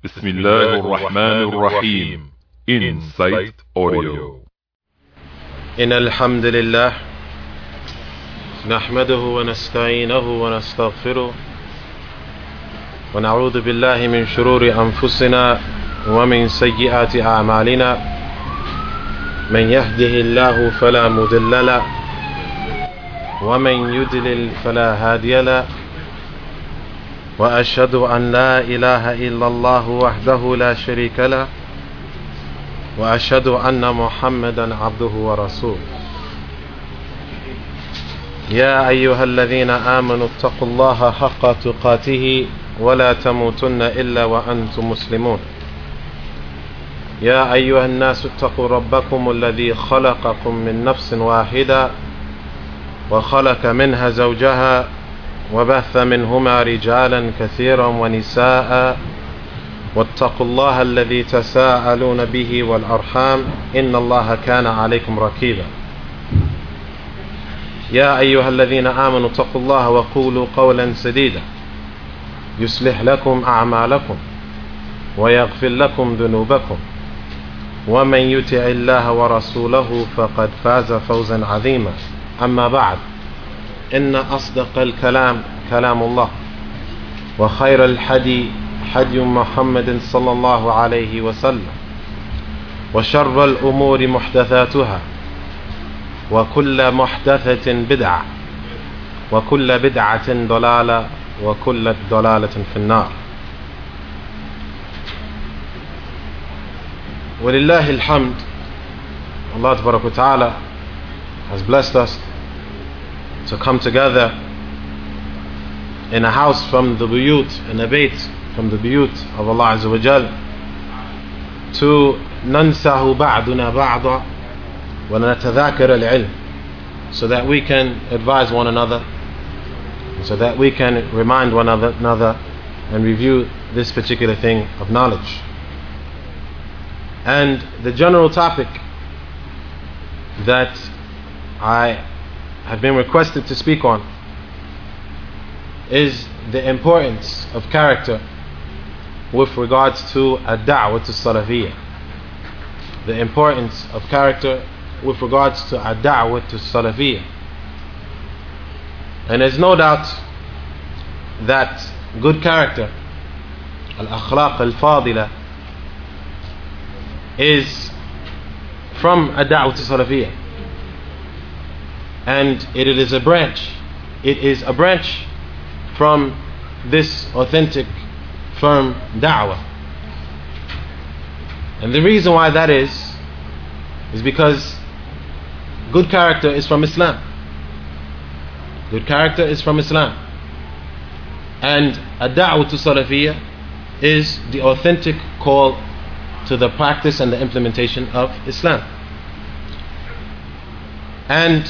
بسم الله الرحمن الرحيم. Insight Audio. إن الحمد لله نحمده ونستعينه ونستغفره ونعوذ بالله من شرور أنفسنا ومن سيئات أعمالنا. من يهده الله فلا مضل له ومن يضلل فلا هادي له. وأشهد أن لا إله إلا الله وحده لا شريك له وأشهد أن محمدا عبده ورسوله. يا أيها الذين آمنوا اتقوا الله حق تقاته ولا تموتن إلا وأنتم مسلمون. يا أيها الناس اتقوا ربكم الذي خلقكم من نفس واحدة وخلق منها زوجها وبث منهما رجالا كثيرا ونساء واتقوا الله الذي تساءلون به والأرحام إن الله كان عليكم رقيبا. يا أيها الذين آمنوا اتقوا الله وقولوا قولا سديدا يصلح لكم أعمالكم ويغفر لكم ذنوبكم ومن يطع الله ورسوله فقد فاز فوزا عظيما. أما بعد، إن أصدق الكلام كلام الله وخير الحدي حدي محمد صلى الله عليه وسلم وشر الأمور محدثاتها وكل محدثة بدعة وكل بدعة ضلالة وكل ضلالة في النار. ولله الحمد, Allah Tabarak wa Ta'ala has blessed us to come together in a house from the buyut, in a bayt from the buyut of Allah Azza wa Jal, to nansahu ba'duna ba'da wa natadhakar al-ilm, so that we can advise one another, so that we can remind one another and review this particular thing of knowledge. And the general topic that I have been requested to speak on is the importance of character with regards to ad-da'wah to salafiyah. The importance of character with regards to ad-da'wah to salafiyah. And there's no doubt that good character, al-akhlaq al-fadila, is from ad-da'wah to salafiyah. And it is a branch. It is a branch from this authentic, firm da'wah. And the reason why that is because good character is from Islam. Good character is from Islam. And a da'wah to salafiyah is the authentic call to the practice and the implementation of Islam. And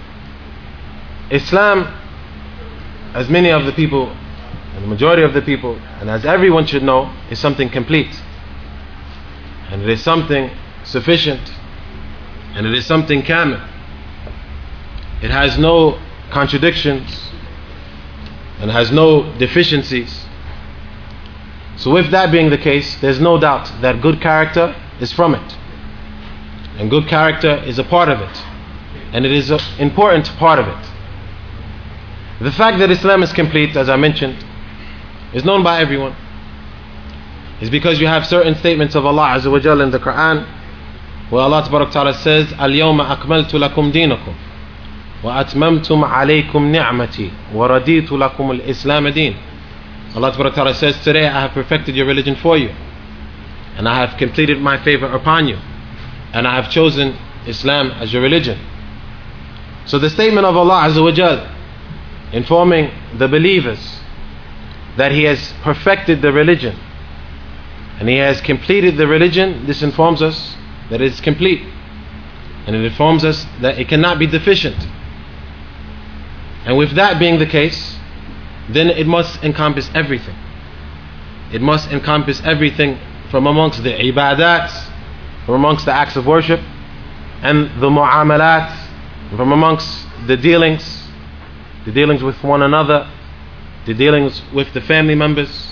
Islam, as many of the people, and the majority of the people, and as everyone should know, is something complete. And it is something sufficient. And it is something kamil. It has no contradictions and has no deficiencies. So with that being the case, there's no doubt that good character is from it. And good character is a part of it. And it is an important part of it. The fact that Islam is complete, as I mentioned, is known by everyone. It's because you have certain statements of Allah Azza wa Jalla in the Quran, where Allah Tabarak Ta'ala says, "Al-yawma akmaltu lakum dinakum wa atmamtum alaykum ni'mati wa raditu lakum al-Islam din." Allah Tabarak Ta'ala says, "Today I have perfected your religion for you, and I have completed my favor upon you, and I have chosen Islam as your religion." So the statement of Allah Azza wa Jalla informing the believers that He has perfected the religion and He has completed the religion, this informs us that it is complete, and it informs us that it cannot be deficient. And with that being the case, then it must encompass everything. It must encompass everything from amongst the ibadat, from amongst the acts of worship, and the mu'amalat, from amongst the dealings with one another, the dealings with the family members,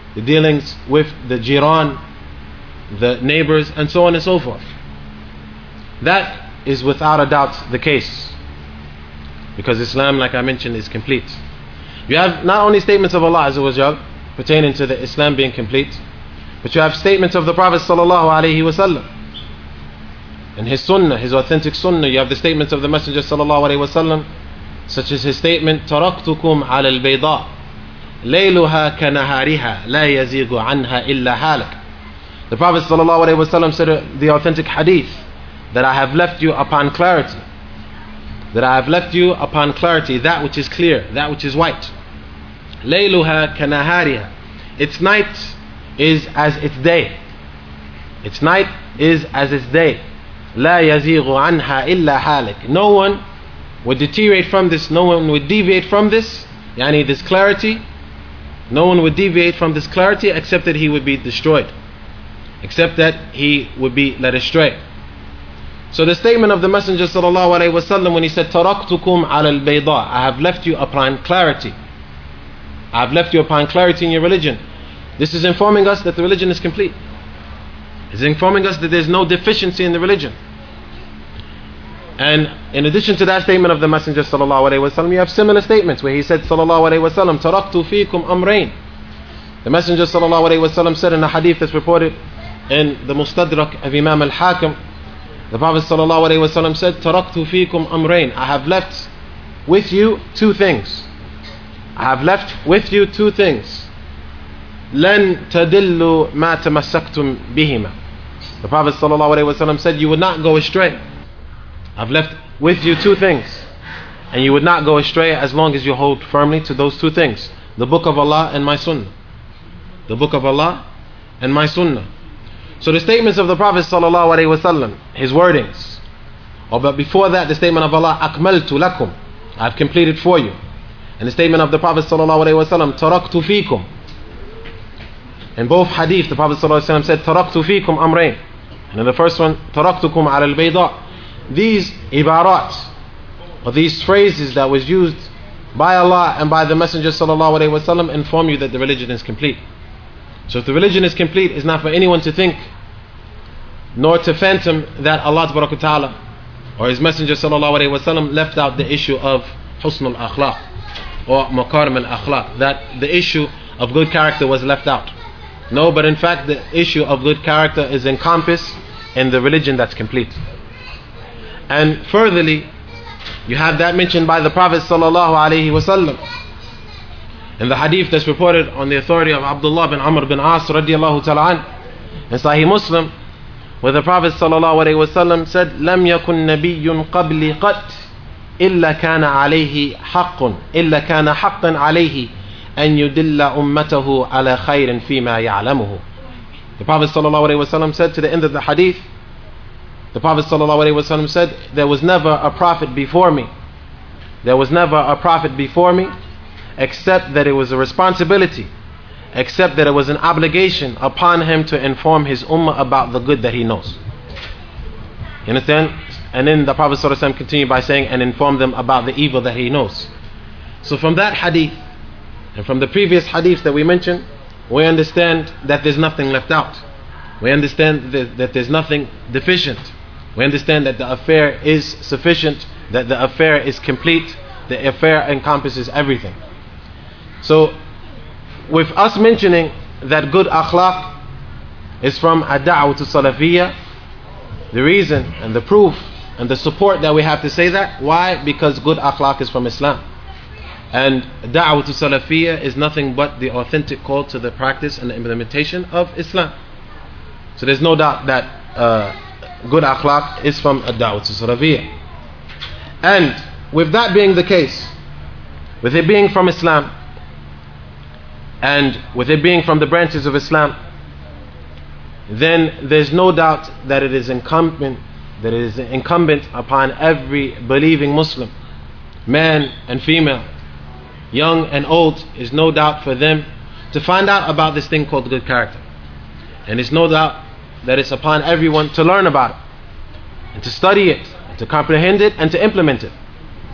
the dealings with the jiran, the neighbors, and so on and so forth. That is without a doubt the case, because Islam, like I mentioned, is complete. You have not only statements of Allah Azza wa Jal pertaining to the Islam being complete, but you have statements of the Prophet Sallallahu Alaihi Wasallam and his sunnah, his authentic sunnah. You have the statements of the Messenger Sallallahu Alaihi Wasallam, such as his statement, "Taraktukum ala al-bayda, layluha kanahariha, la yazigu anha illa halak." The Prophet Sallallahu Alaihi Wasallam said the authentic hadith, that I have left you upon clarity, that I have left you upon clarity, that which is clear, that which is white. Layluha kanahariha, its night is as its day. Its night is as its day. La yazigu anha illa halik. No one would deteriorate from this, no one would deviate from this, yani this clarity. No one would deviate from this clarity except that he would be destroyed, except that he would be led astray. So the statement of the Messenger Sallallahu Alaihi Wasallam when he said, "Taraktukum ala al-bayda," I have left you upon clarity. I have left you upon clarity in your religion. This is informing us that the religion is complete. It's informing us that there is no deficiency in the religion. And in addition to that statement of the Messenger Sallallahu Alaihi Wasallam, you have similar statements where he said, Sallallahu Alaihi Wasallam, "Taraktu fikum amrayn." The Messenger Sallallahu Alaihi Wasallam said in a hadith that's reported in the Mustadrak of Imam al-Hakim, the Prophet Sallallahu Alaihi Wasallam said, "Taraktu fikum amrayn." I have left with you two things. I have left with you two things. لَن تَدِلُّوا مَا تَمَسَّكْتُمْ بِهِمَا. The Prophet ﷺ said, you would not go astray. I've left with you two things, and you would not go astray as long as you hold firmly to those two things: the Book of Allah and my Sunnah. The Book of Allah and my Sunnah. So the statements of the Prophet ﷺ, his wordings, but before that the statement of Allah, أَكْمَلْتُ لَكُمْ, I've completed for you. And the statement of the Prophet ﷺ, "Taraktu fikum." In both hadith, the Prophet ﷺ said, "Taraktu fikum amrayn." And in the first one, "Taraktukum ala al-bayda." These ibarat, or these phrases that was used by Allah and by the Messenger ﷺ, inform you that the religion is complete. So if the religion is complete, it's not for anyone to think nor to phantom that Allah Ta'ala or His Messenger ﷺ left out the issue of husn al-akhlaq or makarim al-akhlaq, that the issue of good character was left out. No, but in fact the issue of good character is encompassed in the religion that's complete. And furtherly, you have that mentioned by the Prophet sallallahu alaihi wasallam in the hadith that's reported on the authority of Abdullah bin Amr bin As radiyallahu ta'ala an, in Sahih Muslim, where the Prophet sallallahu alaihi wasallam said, "Lam yakun nabiyyun qabli qat illa kana alayhi haqqun illa kana haqqan alayhi an yudilla ummatahu ala khairin fima ya'lamuhu." The Prophet sallallahu alaihi wasallam said to the end of the hadith, the Prophet sallallahu alaihi wasallam said, there was never a prophet before me. There was never a prophet before me, except that it was a responsibility, except that it was an obligation upon him to inform his ummah about the good that he knows. You understand? And then the Prophet sallallahu alaihi wasallam continued by saying, and inform them about the evil that he knows. So from that hadith and from the previous hadiths that we mentioned, we understand that there's nothing left out. We understand that there's nothing deficient. We understand that the affair is sufficient, that the affair is complete, the affair encompasses everything. So with us mentioning that good akhlaq is from ad-da'watu salafiyya, the reason and the proof and the support that we have to say that, why? Because good akhlaq is from Islam. And da'watu salafiyya is nothing but the authentic call to the practice and the implementation of Islam. So there's no doubt that good akhlaq is from ad-da'watu salafiyya. And with that being the case, with it being from Islam, and with it being from the branches of Islam, then there's no doubt that it is incumbent upon every believing Muslim, man and female, young and old, is no doubt for them to find out about this thing called good character. And it's no doubt that it's upon everyone to learn about it, and to study it, and to comprehend it, and to implement it.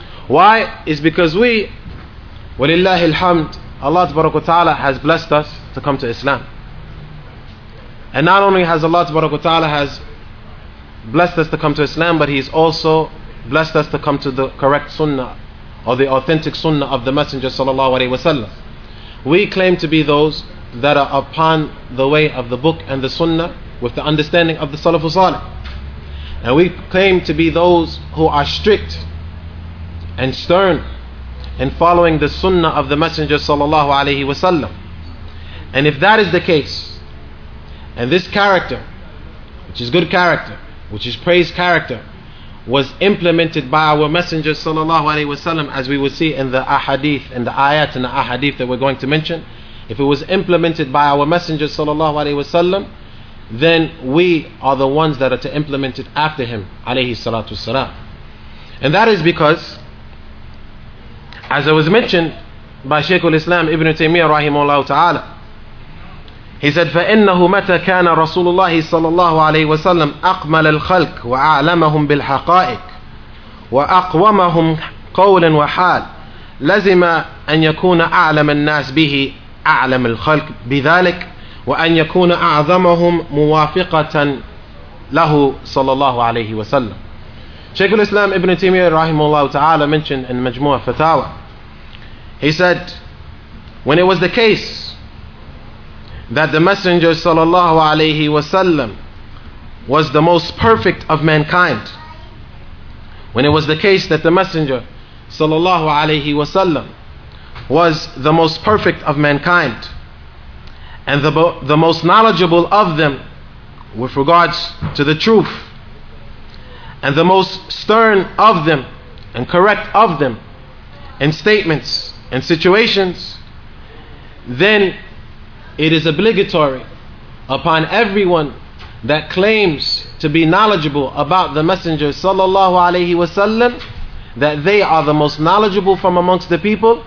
Why? Is because we, walillahi alhamd, Allah Ta'ala has blessed us to come to Islam. And not only has Allah Ta'ala has blessed us to come to Islam, but He's also blessed us to come to the correct sunnah, or the authentic sunnah of the Messenger sallallahu alaihi wasallam. We claim to be those that are upon the way of the book and the sunnah with the understanding of the Salafus Salih. And we claim to be those who are strict and stern in following the sunnah of the Messenger sallallahu alaihi wasallam. And if that is the case, and this character, which is good character, which is praised character, was implemented by our Messenger sallallahu alaihi wasallam, as we will see in the ahadith and the ayat and the ahadith that we're going to mention, if it was implemented by our Messenger sallallahu alaihi wasallam, then we are the ones that are to implement it after him alayhi salatu wassalam. And that is because, as it was mentioned by Shaykh al-Islam Ibn Taymiyyah rahimahullah ta'ala, he said, فَإِنَّهُ مَتَى كَانَ رَسُولُ اللَّهِ صَلَّى اللَّهُ عَلَيْهِ وَسَلَّمْ أَقْمَلَ الْخَلْقِ وَأَعْلَمَهُمْ بِالْحَقَائِقِ وَأَقْوَمَهُمْ قَوْلًا وَحَالًا لَزِمَ أَنْ يَكُونَ أَعْلَمَ النَّاسِ بِهِ أَعْلَمَ الْخَلْقِ بِذَلِكَ وأن يكون أعظمهم موافقة له صلى الله عليه وسلم. Shaykh al-Islam Ibn Taymiyyah rahimahullah ta'ala mentioned in Majmu' Fatawa, he said, when it was the case that the Messenger sallallahu alaihi wasallam was the most perfect of mankind, when it was the case that the Messenger sallallahu alaihi wasallam was the most perfect of mankind, and the most knowledgeable of them with regards to the truth, and the most stern of them and correct of them in statements and situations, then it is obligatory upon everyone that claims to be knowledgeable about the Messenger sallallahu alaihi wasallam that they are the most knowledgeable from amongst the people,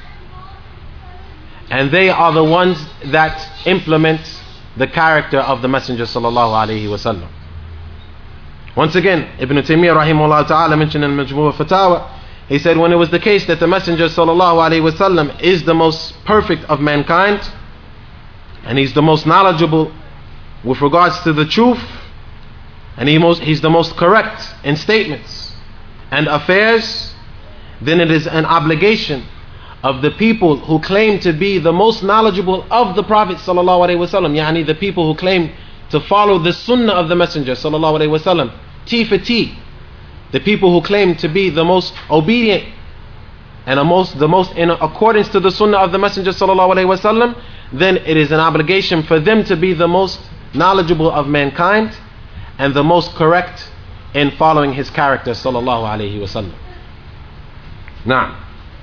and they are the ones that implement the character of the Messenger sallallahu alaihi wasallam. Once again, Ibn Taymiyyah rahimahullah ta'ala mentioned in Majmu' Fatawa, he said, when it was the case that the Messenger sallallahu alaihi wasallam is the most perfect of mankind, and he's the most knowledgeable with regards to the truth, and he's the most correct in statements and affairs, then it is an obligation of the people who claim to be the most knowledgeable of the Prophet sallallahu alaihi wasallam, yani the people who claim to follow the sunnah of the Messenger sallallahu alaihi wasallam, T for T, the people who claim to be the most obedient and the most in accordance to the sunnah of the Messenger sallallahu alaihi wasallam, then it is an obligation for them to be the most knowledgeable of mankind and the most correct in following his character sallallahu alaihi wasallam. Now,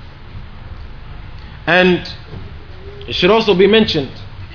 and it should also be mentioned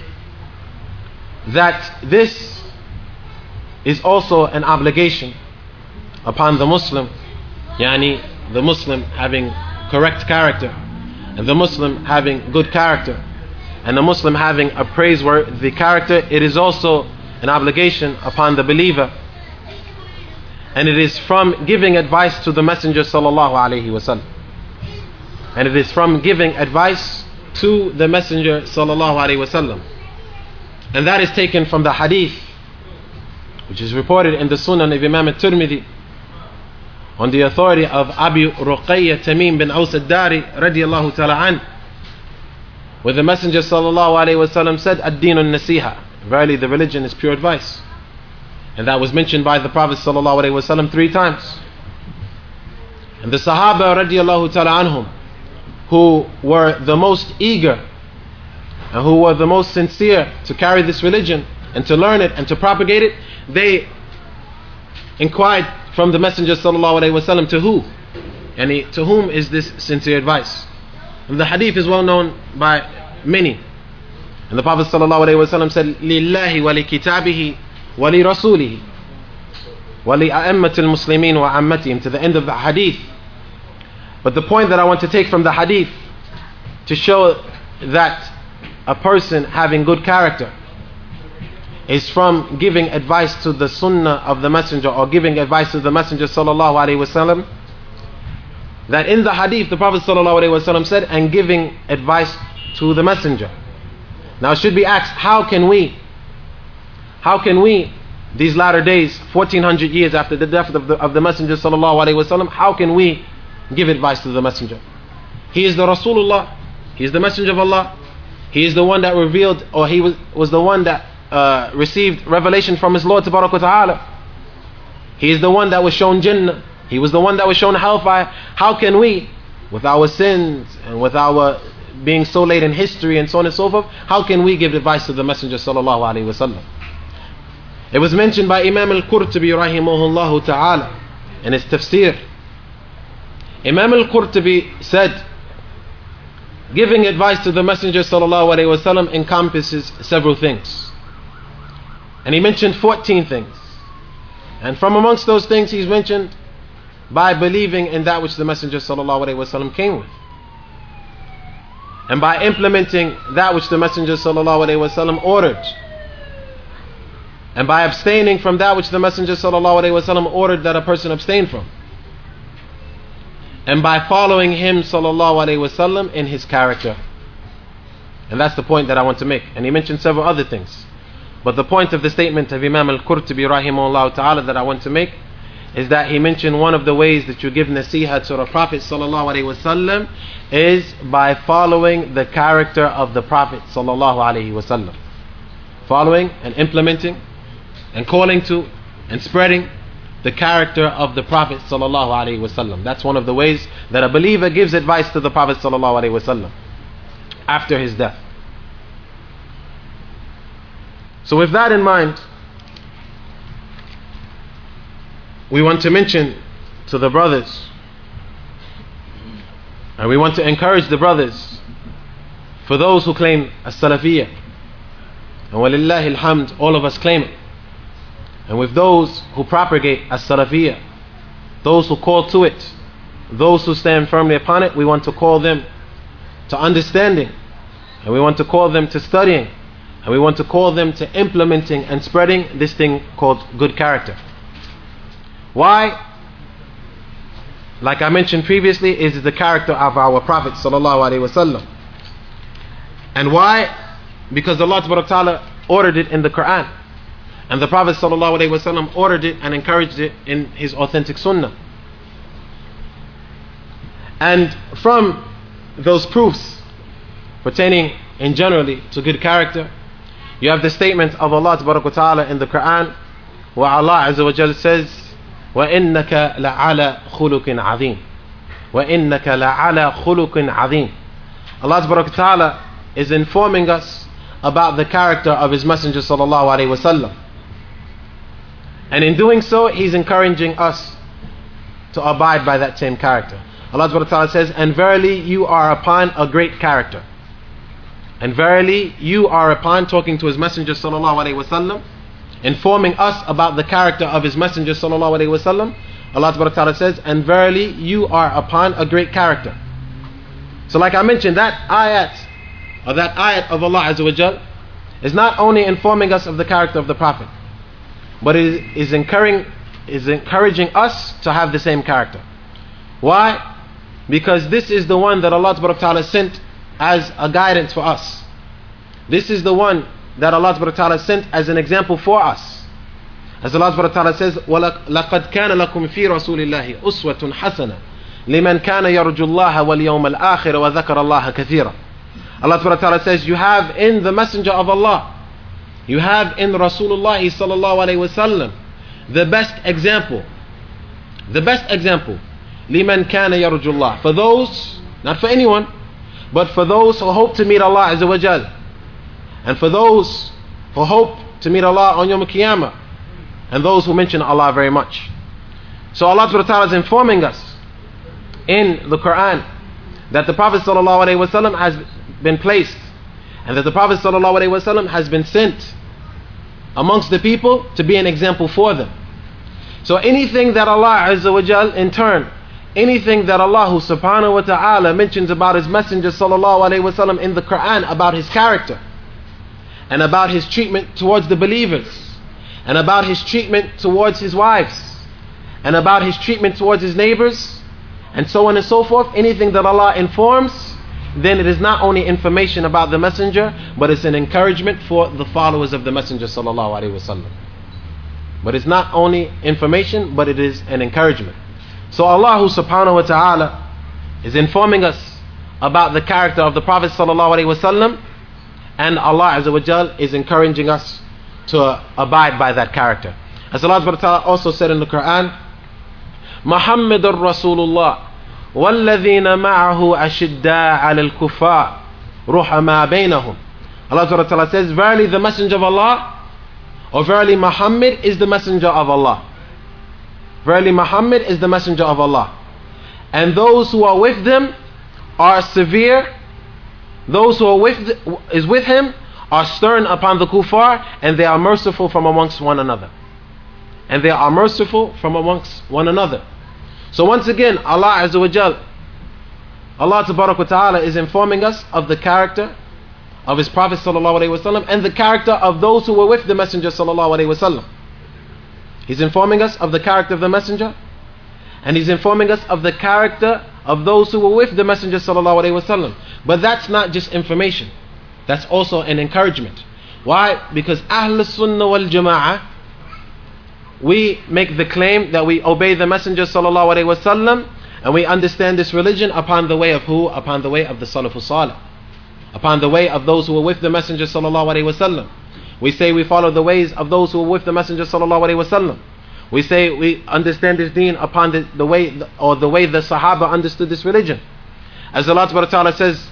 that this is also an obligation upon the Muslim, yani the Muslim having correct character, and the Muslim having good character, and the Muslim having a praiseworthy character. It is also an obligation upon the believer, and it is from giving advice to the Messenger sallallahu alaihi wasallam, and it is from giving advice to the Messenger sallallahu alaihi wasallam, and that is taken from the hadith which is reported in the Sunan of Imam al-Tirmidhi on the authority of Abu Ruqayya Tamim bin Aus al-Dari radiyallahu ta'ala an, where the Messenger sallallahu alaihi wasallam said, ad-deen an-nasiha, verily the religion is pure advice. And that was mentioned by the Prophet sallallahu alaihi wasallam 3 times. And the Sahaba radiyallahu ta'ala anhum, who were the most eager and who were the most sincere to carry this religion and to learn it and to propagate it, they inquired from the Messenger sallallahu alaihi wasallam, to who? And to whom is this sincere advice? And the hadith is well known by many. And the Prophet sallallahu alaihi wasallam said, lillahi wa li kitabihi wa li rasulihi wa li a'immatil muslimin wa ammatihim, to the end of the hadith. But the point that I want to take from the hadith to show that a person having good character is from giving advice to the sunnah of the Messenger, or giving advice to the Messenger sallallahu alaihi wasallam, that in the hadith the Prophet sallallahu alaihi wasallam said, and giving advice to the Messenger. Now it should be asked, how can we, these latter days, 1400 years after the death of the Messenger sallallahu alaihi wasallam, how can we give advice to the Messenger? He is the Rasulullah, he is the Messenger of Allah, he is the one that revealed, or he was the one that received revelation from his Lord Tabarak wa Ta'ala. He is the one that was shown Jannah, he was the one that was shown hellfire. How can we, with our sins and with our being so late in history and so on and so forth, how can we give advice to the Messenger sallallahu alaihi wasallam? It was mentioned by Imam al-Qurtubi rahimahullah ta'ala in his tafsir. Imam al-Qurtubi said, giving advice to the Messenger sallallahu alaihi wasallam encompasses several things. And he mentioned 14 things. And from amongst those things he's mentioned, by believing in that which the Messenger sallallahu alaihi wasallam came with, and by implementing that which the Messenger sallallahu alaihi wasallam ordered, and by abstaining from that which the Messenger sallallahu alaihi wasallam ordered that a person abstain from, and by following him sallallahu alaihi wasallam in his character. And that's the point that I want to make. And he mentioned several other things, but the point of the statement of Imam al-Qurtubi rahimahullah ta'ala that I want to make is that he mentioned one of the ways that you give nasiha to the Prophet sallallahu alaihi wasallam is by following the character of the Prophet sallallahu alaihi wasallam, following and implementing and calling to and spreading the character of the Prophet sallallahu alaihi wasallam. That's one of the ways that a believer gives advice to the Prophet sallallahu alaihi wasallam after his death. So with that in mind, we want to mention to the brothers, and we want to encourage the brothers, for those who claim as-Salafiyyah, and walillahi alhamd, all of us claim it, and with those who propagate as-Salafiyyah, those who call to it, those who stand firmly upon it, we want to call them to understanding, and we want to call them to studying, and we want to call them to implementing and spreading this thing called good character. Why? Like I mentioned previously, is the character of our Prophet sallallahu alaihi wasallam. And why? Because Allah ta'ala ordered it in the Quran, and the Prophet sallallahu alaihi wasallam ordered it and encouraged it in his authentic sunnah. And from those proofs pertaining in generally to good character, you have the statement of Allah ta'ala in the Quran, where Allah azza wa jalla says, وَإِنَّكَ لَعَلَى خُلُقٍ عَظِيمٍ وَإِنَّكَ لَعَلَى خُلُقٍ عَظِيمٍ. Allah ta'ala is informing us about the character of His Messenger sallallahu alaihi wasallam, and in doing so He's encouraging us to abide by that same character. Allah ta'ala says, and verily you are upon a great character, and verily you are upon, talking to His Messenger sallallahu alaihi wasallam, informing us about the character of His Messenger sallallahu alaihi wasallam. Allah ta'ala says, and verily you are upon a great character. So like I mentioned, that ayat of Allah azza wa jal is not only informing us of the character of the Prophet, but it is encouraging us to have the same character. Why? Because this is the one that Allah ta'ala sent as a guidance for us. This is the one that Allah ta'ala sent as an example for us. As Allah ta'ala says, وَلَقَدْ كَانَ لَكُمْ فِي رَسُولِ اللَّهِ أُسْوَةٌ حَسَنَةٌ لِمَنْ كَانَ يَرْجُو اللَّهَ وَالْيَوْمَ الْآخِرَ وَذَكَرَ اللَّهَ كَثِيرًا. Allah ta'ala says, you have in the Messenger of Allah, you have in Rasulullah sallallahu alayhi wasallam the best example. The best example. لِمَنْ كَانَ يَرْجُو اللَّهَ. For those, not for anyone, but for those who hope to meet Allah azza wa jal, and for those who hope to meet Allah on Yawm al-Qiyamah, and those who mention Allah very much. So Allah ta'ala is informing us in the Quran that the Prophet sallallahu alaihi wasallam has been placed, and that the Prophet sallallahu alaihi wasallam has been sent amongst the people to be an example for them. So anything that Allah azza wa jal, in turn, anything that Allah subhanahu wa ta'ala mentions about His Messenger sallallahu alaihi wasallam in the Quran, about his character, and about his treatment towards the believers, and about his treatment towards his wives, and about his treatment towards his neighbors, and so on and so forth, anything that Allah informs then it is not only information about the messenger, but it's an encouragement for the followers of the messenger sallallahu alaihi wasallam. But it's not only information, but it is an encouragement. So Allah subhanahu wa ta'ala is informing us about the character of the Prophet sallallahu alaihi wasallam, and Allah azza wa jal is encouraging us to abide by that character. As Allah subhanahu wa ta'ala also said in the Quran, Muhammadur Rasulullah وَالَّذِينَ مَعَهُ أَشِدَّاءَ عَلَى الْكُفَّارِ رُحَمَا بَيْنَهُم. Allah subhanahu wa ta'ala says, verily the messenger of Allah, or verily Muhammad is the messenger of Allah. Verily Muhammad is the messenger of Allah. And those who are with them are severe. Those who are with him are stern upon the kuffar, and they are merciful from amongst one another. And they are merciful from amongst one another. So once again, Allah Azza wa Jal, Allah Tabarak wa Ta'ala is informing us of the character of His Prophet sallallahu alaihi wasallam and the character of those who were with the Messenger sallallahu alaihi wasallam. He's informing us of the character of the Messenger, and He's informing us of the character of those who were with the Messenger sallallahu alaihi wasallam. But that's not just information, that's also an encouragement. Why? Because Ahl Sunnah wal Jama'ah, we make the claim that we obey the Messenger sallallahu alaihi wasallam, and we understand this religion upon the way of who? Upon the way of the Salafus Salih, upon the way of those who were with the Messenger sallallahu alaihi wasallam. We say we follow the ways of those who were with the Messenger sallallahu alaihi wasallam. We say we understand this deen upon the way the way the Sahaba understood this religion. As Allah subhanahu wa ta'ala says,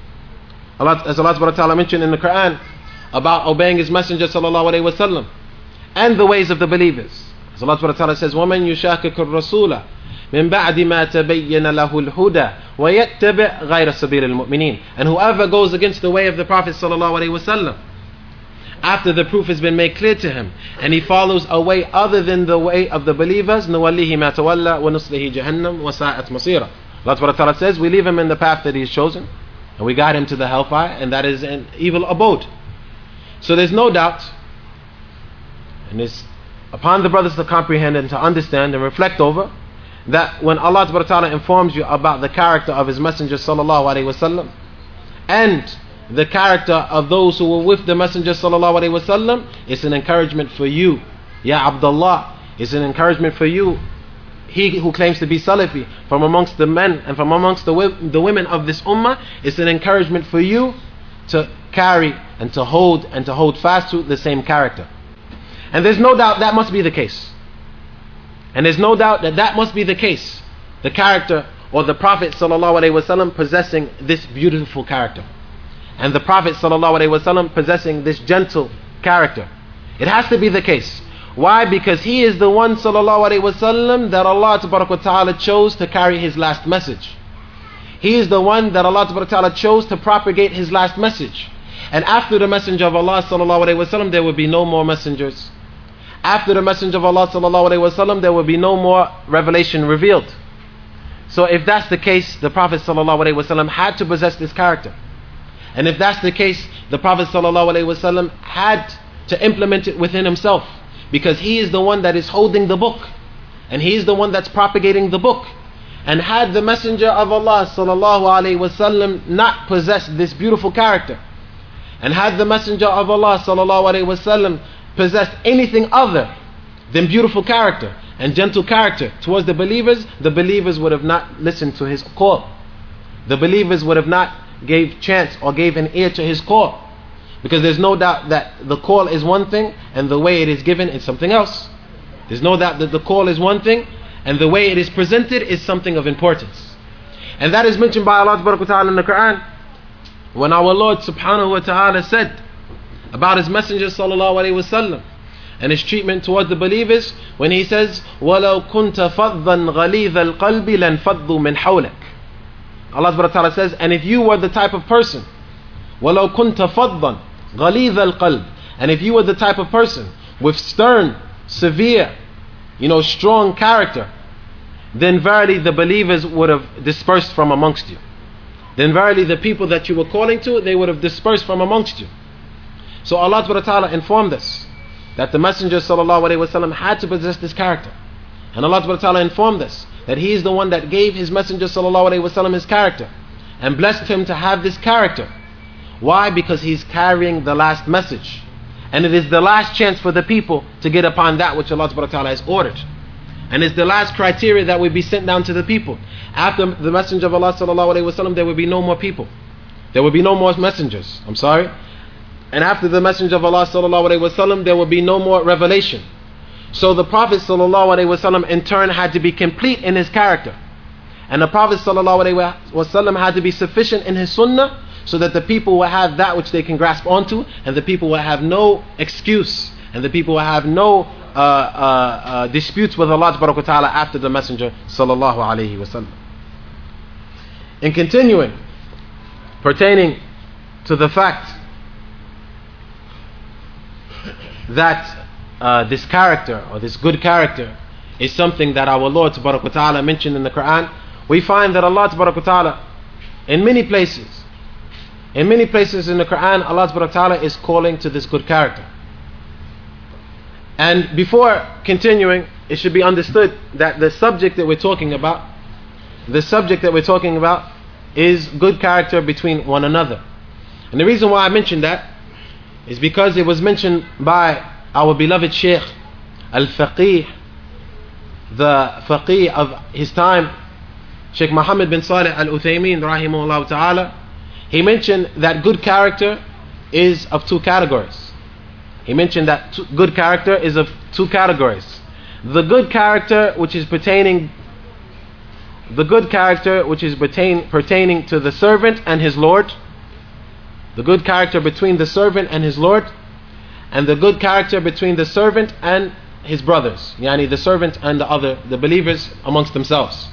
as Allah subhanahu wa ta'ala mentioned in the Quran about obeying His Messenger sallallahu alaihi wasallam and the ways of the believers. As Allah subhanahu wa ta'ala says, وَمَنْ يُشَاكِكُ الرَّسُولَ مِنْ بَعْدِ مَا تَبَيَّنَ لَهُ الْهُدَى وَيَتَّبِعْ غَيْرَ سَبِيلِ الْمُؤْمِنِينَ. And whoever goes against the way of the Prophet sallallahu alaihi wasallam after the proof has been made clear to him, and he follows a way other than the way of the believers, نُوَلِّهِ مَا تَوَلَّى وَنُصْلِهِ جَهَنَّمْ وَسَاءَتْ مَصِيرًا. Allah subhanahu wa ta'ala says, we leave him in the path that he has chosen, and we guide him to the hellfire, and that is an evil abode. So there's no doubt, and it's upon the brothers to comprehend and to understand and reflect over, that when Allah subhanahu wa ta'ala informs you about the character of His Messenger sallallahu alaihi wasallam and the character of those who were with the Messenger sallallahu alaihi wasallam, it's an encouragement for you, Ya Abdullah. It's an encouragement for you, he who claims to be Salafi, from amongst the men and from amongst the women of this ummah. It's an encouragement for you to carry and to hold fast to the same character. And there's no doubt that must be the case. And there's no doubt that must be the case. The character or the Prophet sallallahu alaihi wasallam possessing this beautiful character, and the Prophet sallallahu alaihi wasallam possessing this gentle character. It has to be the case. Why? Because he is the one sallallahu alaihi wasallam that Allah tabarak wa ta'ala chose to carry His last message. He is the one that Allah tabarak wa ta'ala chose to propagate His last message. And after the Messenger of Allah sallallahu alaihi wasallam, there will be no more messengers. After the Messenger of Allah sallallahu alaihi wasallam, there will be no more revelation revealed. So if that's the case, the Prophet sallallahu alaihi wasallam had to possess this character. And if that's the case, the Prophet sallallahu alaihi wasallam had to implement it within himself, because he is the one that is holding the book, and he is the one that's propagating the book. And had the Messenger of Allah sallallahu alaihi wasallam not possessed this beautiful character, and had the Messenger of Allah sallallahu alaihi wasallam possessed anything other than beautiful character and gentle character towards the believers would have not listened to his call. The believers would have not gave chance or gave an ear to his call, because there's no doubt that the call is one thing and the way it is given is something else. There's no doubt that the call is one thing and the way it is presented is something of importance. And that is mentioned by Allah Subhanahu wa Ta'ala in the Quran, when our Lord Subhanahu wa Ta'ala said about His Messenger sallallahu alaihi wasallam and his treatment towards the believers, when He says, وَلَوْ كُنْتَ فَضًّا غَلِيظَ الْقَلْبِ لَنْفَضُّوا مِنْ حَوْلِكَ. Allah subhanahu wa ta'ala says, and if you were the type of person, وَلَوْ كُنْتَ فَضًّا غَلِيظَ الْقَلْبِ, and if you were the type of person with stern, severe, strong character, then verily the believers would have dispersed from amongst you. Then verily the people that you were calling to, they would have dispersed from amongst you. So Allah subhanahu wa ta'ala informed us that the Messenger sallallahu alaihi wasallam had to possess this character. And Allah subhanahu wa ta'ala informed us that He is the one that gave His Messenger sallallahu alaihi wasallam his character. and blessed him to have this character. Why? Because he's carrying the last message. And it is the last chance for the people to get upon that which Allah subhanahu wa ta'ala has ordered. And it's the last criteria that will be sent down to the people. After the Messenger of Allah sallallahu alaihi wasallam, there will be no more people. There will be no more messengers. And after the Messenger of Allah sallallahu alaihi wasallam, there will be no more revelation. So the Prophet sallallahu alaihi wasallam in turn had to be complete in his character. And the Prophet sallallahu alaihi wasallam had to be sufficient in his sunnah, so that the people will have that which they can grasp onto, and the people will have no excuse, and the people will have no disputes with Allah subhanahu wa ta'ala after the Messenger sallallahu alaihi wasallam. In continuing, pertaining to the fact that this character, or this good character, is something that our Lord subhanahu wa ta'ala mentioned in the Quran, we find that Allah subhanahu wa ta'ala in many places in the Quran, Allah subhanahu wa ta'ala is calling to this good character. And before continuing, it should be understood that the subject that we're talking about is good character between one another. And the reason why I mentioned that is because it was mentioned by our beloved Shaykh Al-Faqih, the Faqih of his time, Shaykh Muhammad bin Salih Al-Uthaymeen rahimahullah ta'ala. He mentioned that good character is of two categories. Good character is of two categories. The good character which is pertaining to the servant and his Lord, the good character between the servant and his Lord, and the good character between the servant and his brothers, yani the servant and the believers amongst themselves.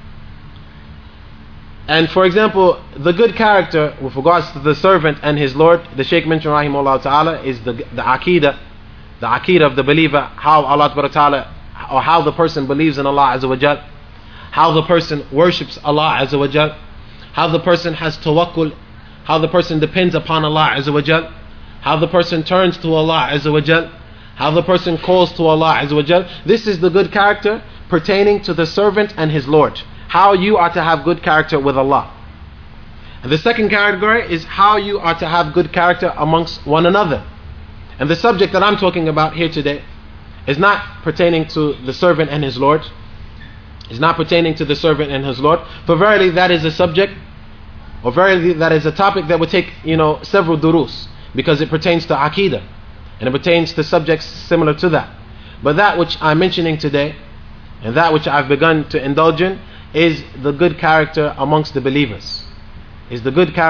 And for example, the good character with regards to the servant and his Lord, the Shaykh mentioned rahimahullah ta'ala, is the aqidah of the believer, how Allah ta'ala, or how the person believes in Allah azza wa jal, how the person worships Allah azza wa jal, how the person has tawakkul, how the person depends upon Allah azza wa jal, how the person turns to Allah azza wa jal, how the person calls to Allah azza wa jal. This is the good character pertaining to the servant and his Lord. How you are to have good character with Allah. And the second category is how you are to have good character amongst one another. And the subject that I'm talking about here today is not pertaining to the servant and his Lord. It's not pertaining to the servant and his Lord. For verily that is a subject, or verily that is a topic that would take several durus, because it pertains to Aqidah, and it pertains to subjects similar to that. But that which I'm mentioning today, and that which I've begun to indulge in, is the good character amongst the believers. And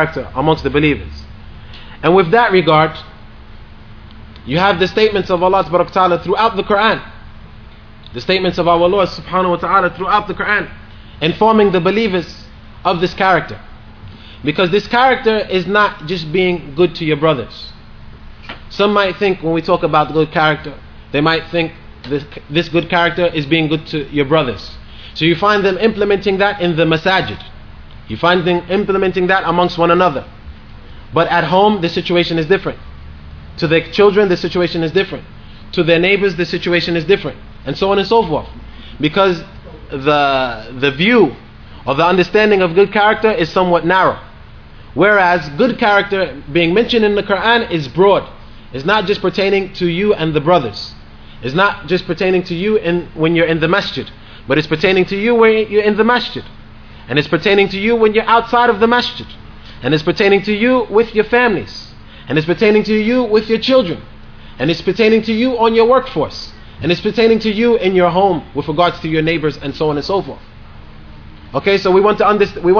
with that regard, you have the statements of Allah subhanahu wa ta'ala throughout the Quran, the statements of our Lord subhanahu wa ta'ala throughout the Quran, informing the believers of this character. Because this character is not just being good to your brothers. Some might think when we talk about good character, they might think this good character is being good to your brothers. So you find them implementing that in the masajid. You find them implementing that amongst one another. But at home, the situation is different. To their children, the situation is different. To their neighbors, the situation is different. And so on and so forth. Because the view or the understanding of good character is somewhat narrow. Whereas good character being mentioned in the Quran is broad. It's not just pertaining to you and the brothers. It's not just pertaining to you when you're in the masjid. But it's pertaining to you when you're in the masjid. And it's pertaining to you when you're outside of the masjid. And it's pertaining to you with your families. And it's pertaining to you with your children. And it's pertaining to you on your workforce. And it's pertaining to you in your home with regards to your neighbors and so on and so forth. Okay, so we want to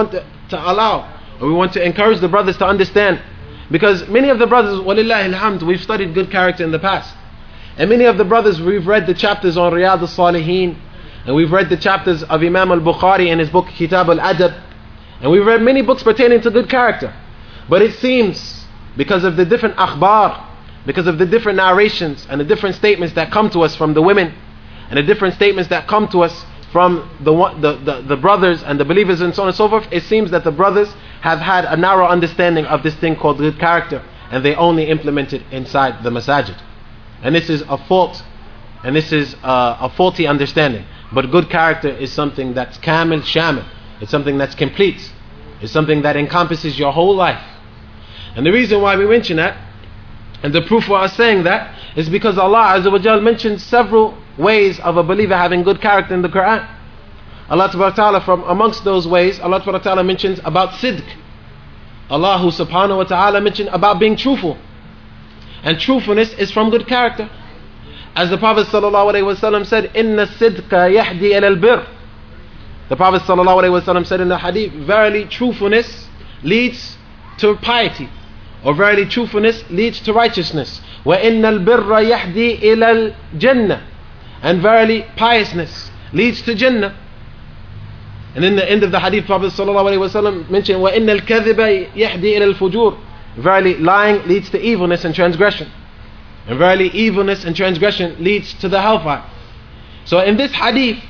encourage the brothers to understand. Because many of the brothers, walillahi alhamd, we've studied good character in the past. And many of the brothers, we've read the chapters on Riyadh al-Salihin. And we've read the chapters of Imam al-Bukhari in his book Kitab al-Adab. And we've read many books pertaining to good character. But it seems, because of the different akhbar, because of the different narrations and the different statements that come to us from the women, and the different statements that come to us from the brothers and the believers and so on and so forth, it seems that the brothers have had a narrow understanding of this thing called good character, and they only implement it inside the masajid. And this is a fault, and this is a faulty understanding. But good character is something that's kamil, shamil. It's something that's complete. It's something that encompasses your whole life. And the reason why we mention that, and the proof for us saying that, is because Allah Azza wa Jal mentioned several ways of a believer having good character in the Quran. Allah Ta'ala, from amongst those ways, Allah Ta'ala mentions about sidq. Allah Subhanahu wa Ta'ala mentioned about being truthful. And truthfulness is from good character. As the Prophet Sallallahu Alaihi Wasallam said, Inna sidqa yahdi ila al-birr. The Prophet Sallallahu Alaihi Wasallam said in the hadith, verily truthfulness leads to piety. Or verily truthfulness leads to righteousness. وَإِنَّ الْبِرَّ يَحْدِي إِلَى الْجَنَّةِ. And verily piousness leads to Jannah. And in the end of the hadith, Prophet ﷺ mentioned, وَإِنَّ الْكَذِبَ يَحْدِي إِلَى الْفُجُورِ. Verily lying leads to evilness and transgression. And verily evilness and transgression leads to the hellfire. So in this hadith,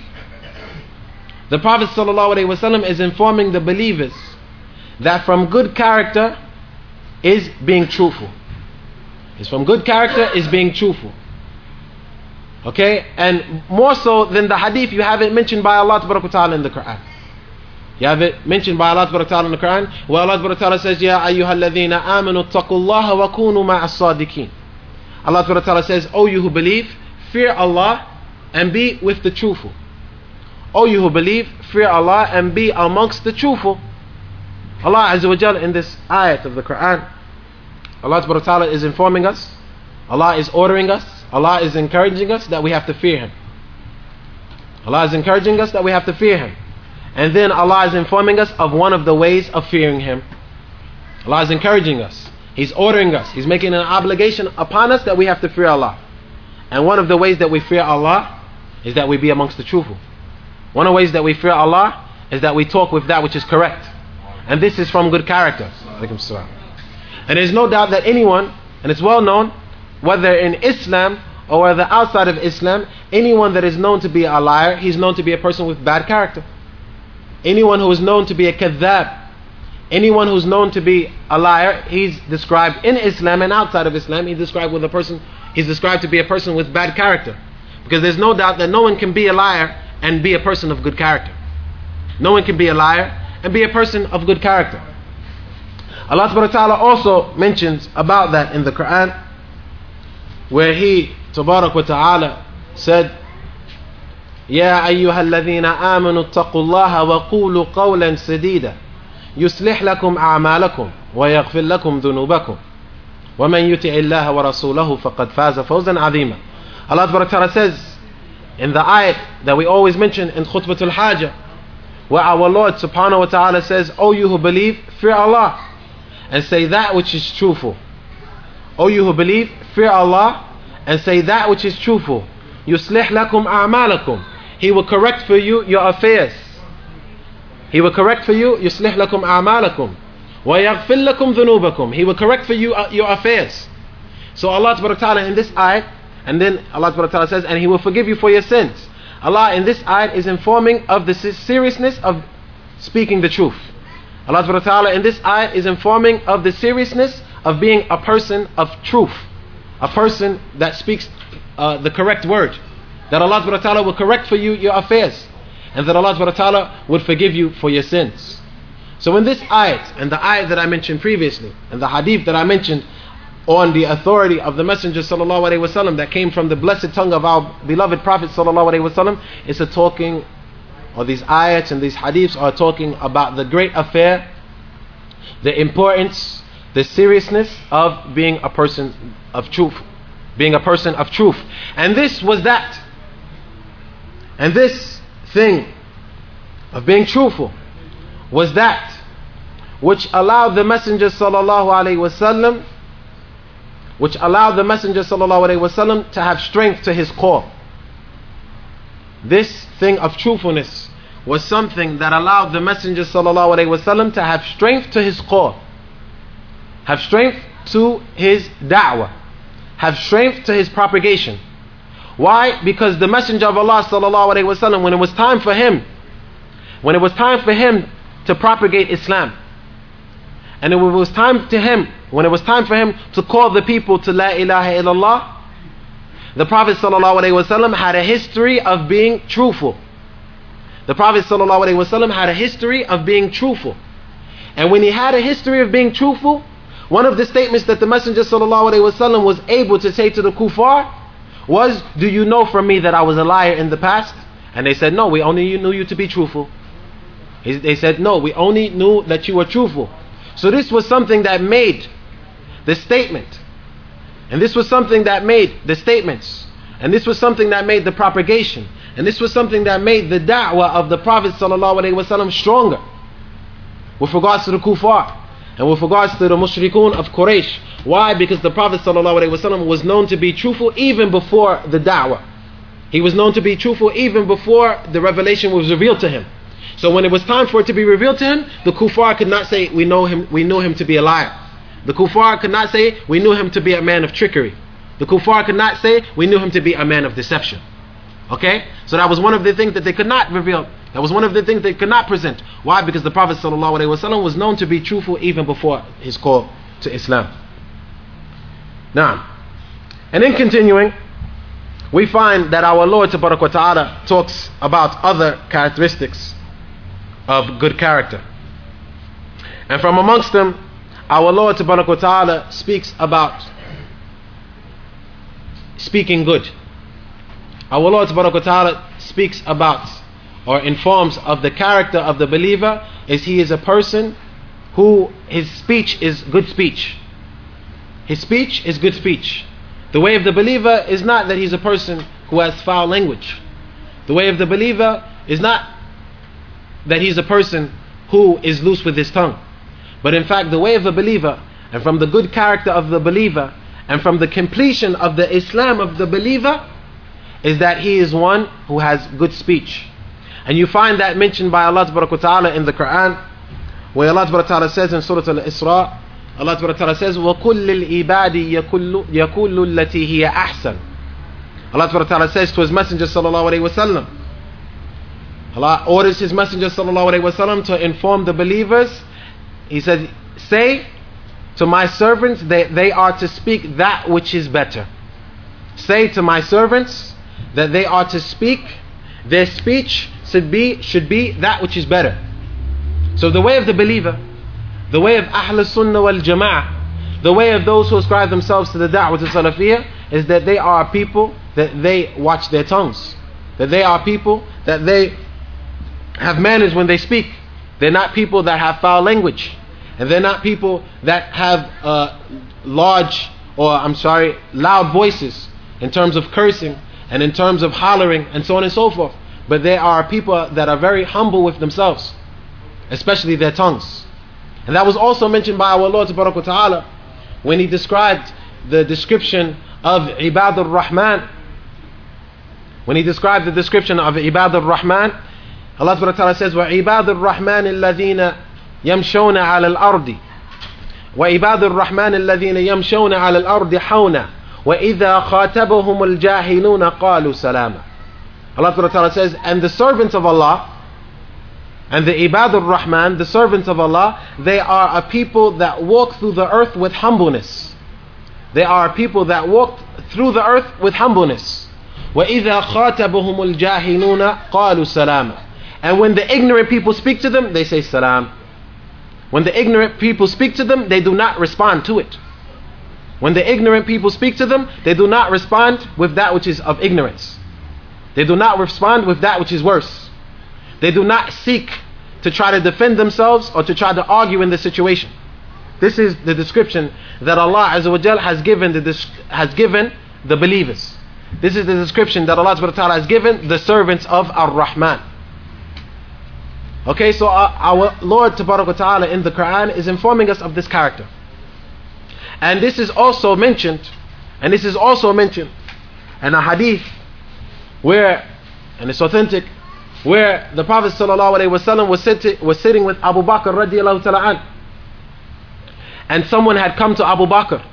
the Prophet ﷺ is informing the believers that from good character is being truthful. Is from good character is being truthful. Okay? And more so than the hadith, you have it mentioned by Allah Ta'ala in the Quran. You have it mentioned by Allah Ta'ala in the Quran, where Allah Ta'ala says, Ya ayyuhalladhina amanu taqullaha wa kunu ma'as sadiqeen. Allah Ta'ala says, O you who believe, fear Allah and be with the truthful. O you who believe, fear Allah and be amongst the truthful. Allah Azza wa Jal in this ayat of the Quran, Allah Ta'ala is informing us, Allah is ordering us, Allah is encouraging us that we have to fear Him. Allah is encouraging us that we have to fear Him. And then Allah is informing us of one of the ways of fearing Him. Allah is encouraging us. He's ordering us. He's making an obligation upon us that we have to fear Allah. And one of the ways that we fear Allah is that we be amongst the truthful. One of the ways that we fear Allah is that we talk with that which is correct. And this is from good character. And there's no doubt that anyone, and it's well known, whether in Islam or whether outside of Islam, anyone that is known to be a liar, he's known to be a person with bad character. Anyone who is known to be a kadhab, anyone who's known to be a liar, he's described in Islam and outside of Islam, he's described to be a person with bad character. Because there's no doubt that no one can be a liar and be a person of good character. No one can be a liar and be a person of good character. Allah Subhanahu wa Ta'ala also mentions about that in the Quran, where He Tabarak wa Ta'ala said, يا أيها الذين آمنوا اتقوا الله وقولوا قولا سديدا يصلح لكم أعمالكم ويغفر لكم ذنوبكم ومن يطع الله ورسوله فقد فاز فوزا عظيما. Allah Subhanahu wa Ta'ala says in the ayat that we always mention in Khutbatul Hajah, where our Lord Subhanahu wa Ta'ala says, O you who believe, fear Allah and say that which is truthful. O you who believe, fear Allah and say that which is truthful. يصلح لكم أعمالكم. He will correct for you your affairs. He will correct for you. يصلح لكم أعمالكم ويغفر لكم ذنوبكم. He will correct for you your affairs. So Allah Ta'ala in this ayat, and then Allah Ta'ala says, and He will forgive you for your sins. Allah in this ayat is informing of the seriousness of speaking the truth. Allah Ta'ala in this ayat is informing of the seriousness of being a person of truth, a person that speaks the correct word, that Allah Ta'ala will correct for you your affairs, and that Allah Ta'ala would forgive you for your sins. So in this ayat, and the ayat that I mentioned previously, and the hadith that I mentioned on the authority of the Messenger Sallallahu Alaihi Wasallam that came from the blessed tongue of our beloved Prophet Sallallahu Alaihi Wasallam, it's a talking, or these ayats and these hadiths are talking about the great affair, the importance, the seriousness of being a person of truth. Being a person of truth. And this was that. And this thing of being truthful was that which allowed the Messenger Sallallahu Alaihi Wasallam to have strength to his call. This thing of truthfulness was something that allowed the Messenger Sallallahu Alaihi Wasallam to have strength to his call, have strength to his da'wah, have strength to his propagation. Why? Because the Messenger of Allah Sallallahu Alaihi Wasallam, when it was time for him to propagate Islam, and when it was time for him to call the people to La ilaha illallah, the Prophet Sallallahu Alaihi Wasallam had a history of being truthful. The Prophet Sallallahu Alaihi Wasallam had a history of being truthful. And when he had a history of being truthful, one of the statements that the Messenger ﷺ was able to say to the kuffar was, do you know from me that I was a liar in the past? And they said, no, we only knew you to be truthful. They said, no, we only knew that you were truthful. So this was something that made the statement. And this was something that made the statements. And this was something that made the propagation. And this was something that made the da'wah of the Prophet ﷺ stronger. With regards to the kuffar. And with regards to the mushrikun of Quraysh. Why? Because the Prophet ﷺ was known to be truthful even before the da'wah. He was known to be truthful even before the revelation was revealed to him. So when it was time for it to be revealed to him, the kuffar could not say, we knew him to be a liar. The kuffar could not say, we knew him to be a man of trickery. The kuffar could not say, we knew him to be a man of deception. Okay? So that was one of the things that they could not reveal. That was one of the things they could not present. Why? Because the Prophet ﷺ was known to be truthful even before his call to Islam. Now, and in continuing, we find that our Lord Ta'ala talks about other characteristics of good character. And from amongst them, our Lord Ta'ala speaks about speaking good. Our Lord Ta'ala speaks about or informs of the character of the believer is he is a person who his speech is good speech. His speech is good speech. The way of the believer is not that he's a person who has foul language. The way of the believer is not that he's a person who is loose with his tongue. But in fact, the way of the believer, and from the good character of the believer, and from the completion of the Islam of the believer, is that he is one who has good speech. And you find that mentioned by Allah Ta'ala in the Quran, where Allah Ta'ala says in Surah Al-Isra, Allah Ta'ala says, وَكُلِّ الْإِبَادِ يَكُلُّ الَّتِي هِيَ أَحْسَنُ. Allah Ta'ala says to his Messenger Sallallahu Alaihi Wasallam, Allah orders his Messenger Sallallahu Alaihi Wasallam to inform the believers. He said, say to my servants that they are to speak that which is better. Say to my servants that they are to speak, their speech should be that which is better. So the way of the believer, the way of Ahl Sunnah wal Jama'ah, the way of those who ascribe themselves to the Da'wah to Salafiyah, is that they are people that they watch their tongues. That they are people that they have manners when they speak. They're not people that have foul language. And they're not people that have loud voices in terms of cursing and in terms of hollering and so on and so forth. But they are people that are very humble with themselves, especially their tongues. And that was also mentioned by our Lord Ta'ala when he described the description of Ibad al-Rahman. When he described the description of Ibad al-Rahman, Allah Ta'ala says, وَعِبَادُ الرَّحْمَنِ الَّذِينَ يَمْشَوْنَ عَلَى الْأَرْضِ وَعِبَادُ الرَّحْمَنِ الَّذِينَ يَمْشَوْنَ عَلَى الْأَرْضِ حَوْنًا وَإِذَا خَاطَبَهُمُ الْجَاهِلُونَ قَالُوا سَلَامًا. Allah Ta'ala says, and the servants of Allah, and the Ibad al-Rahman, the servants of Allah, they are a people that walk through the earth with humbleness. They are a people that walk through the earth with humbleness. وَإِذَا خَاطَبَهُمُ الْجَاهِلُونَ قَالُوا سَلَامًا. And when the ignorant people speak to them, they say salam. When the ignorant people speak to them, they do not respond to it. When the ignorant people speak to them, they do not respond with that which is of ignorance. They do not respond with that which is worse. They do not seek to try to defend themselves or to try to argue in the situation. This is the description that Allah Azza wa Jal has given the believers. This is the description that Allah Ta'ala has given the servants of Ar-Rahman. Okay, so our Lord Ta'ala in the Quran is informing us of this character. And this is also mentioned in a hadith where, and it's authentic, where the Prophet ﷺ was sitting with Abu Bakr radiallahu ta'ala an. And someone had come to Abu Bakr.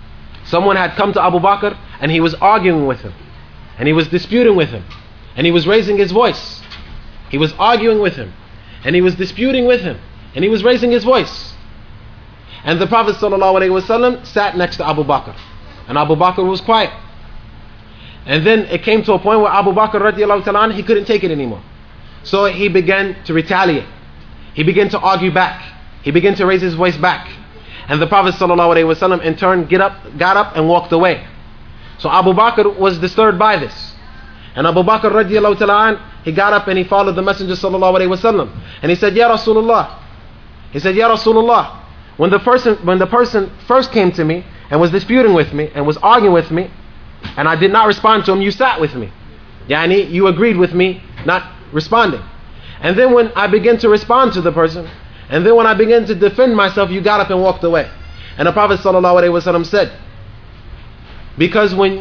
And he was arguing with him. And he was disputing with him. And he was raising his voice. He was arguing with him. And he was disputing with him. And he was raising his voice. And the Prophet ﷺ sat next to Abu Bakr. And Abu Bakr was quiet. And then it came to a point where Abu Bakr radiallahu ta'ala an, he couldn't take it anymore. So he began to retaliate. He began to argue back. He began to raise his voice back. And the Prophet ﷺ in turn got up and walked away. So Abu Bakr was disturbed by this. And Abu Bakr radiallahu ta'ala, he got up and he followed the Messenger ﷺ. And he said, Ya Rasulullah. He said, Ya Rasulullah. When the person first came to me and was disputing with me and was arguing with me, and I did not respond to him, you sat with me. Yani, you agreed with me not responding. And then when I began to respond to the person, and then when I began to defend myself, you got up and walked away. And the Prophet ﷺ said, because when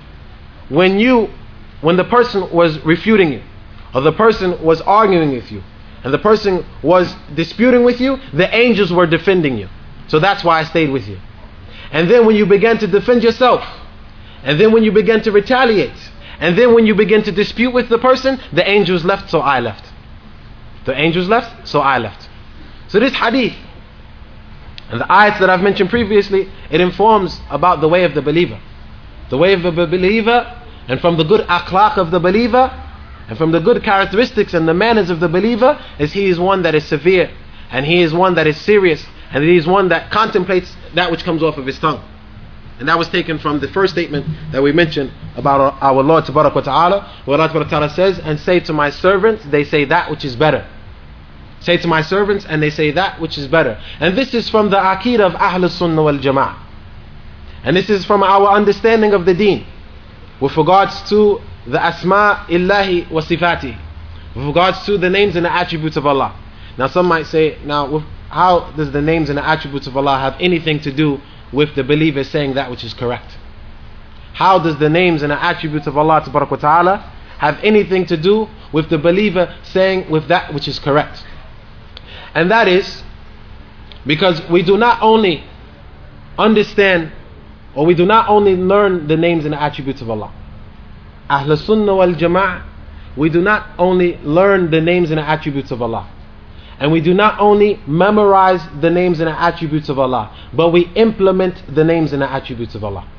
the person was refuting you, or the person was arguing with you, and the person was disputing with you, the angels were defending you. So that's why I stayed with you. And then when you began to defend yourself, and then when you began to retaliate, and then when you began to dispute with the person, the angels left, so I left. The angels left, so I left. So this hadith, and the ayats that I've mentioned previously, it informs about the way of the believer. The way of the believer, and from the good akhlaq of the believer, and from the good characteristics and the manners of the believer, is he is one that is severe, and he is one that is serious, and he is one that contemplates that which comes off of his tongue. And that was taken from the first statement that we mentioned about our Lord Tabarak wa Ta'ala, where Allah Tabarak wa Ta'ala says, and say to my servants, they say that which is better. Say to my servants, and they say that which is better. And this is from the Aqeedah of Ahlus Sunnah wal Jama'ah. And this is from our understanding of the deen, with regards to the Asma Illahi wa Sifati, with regards to the names and the attributes of Allah. Now some might say, how does the names and the attributes of Allah have anything to do with the believer saying that which is correct? How does the names and the attributes of Allah Tabarak wa Ta'ala have anything to do with the believer saying with that which is correct? And that is because we do not only understand, or we do not only learn the names and the attributes of Allah. Ahlus Sunnah wal Jama'ah, we do not only learn the names and the attributes of Allah, and we do not only memorize the names and the attributes of Allah, but we implement the names and the attributes of Allah.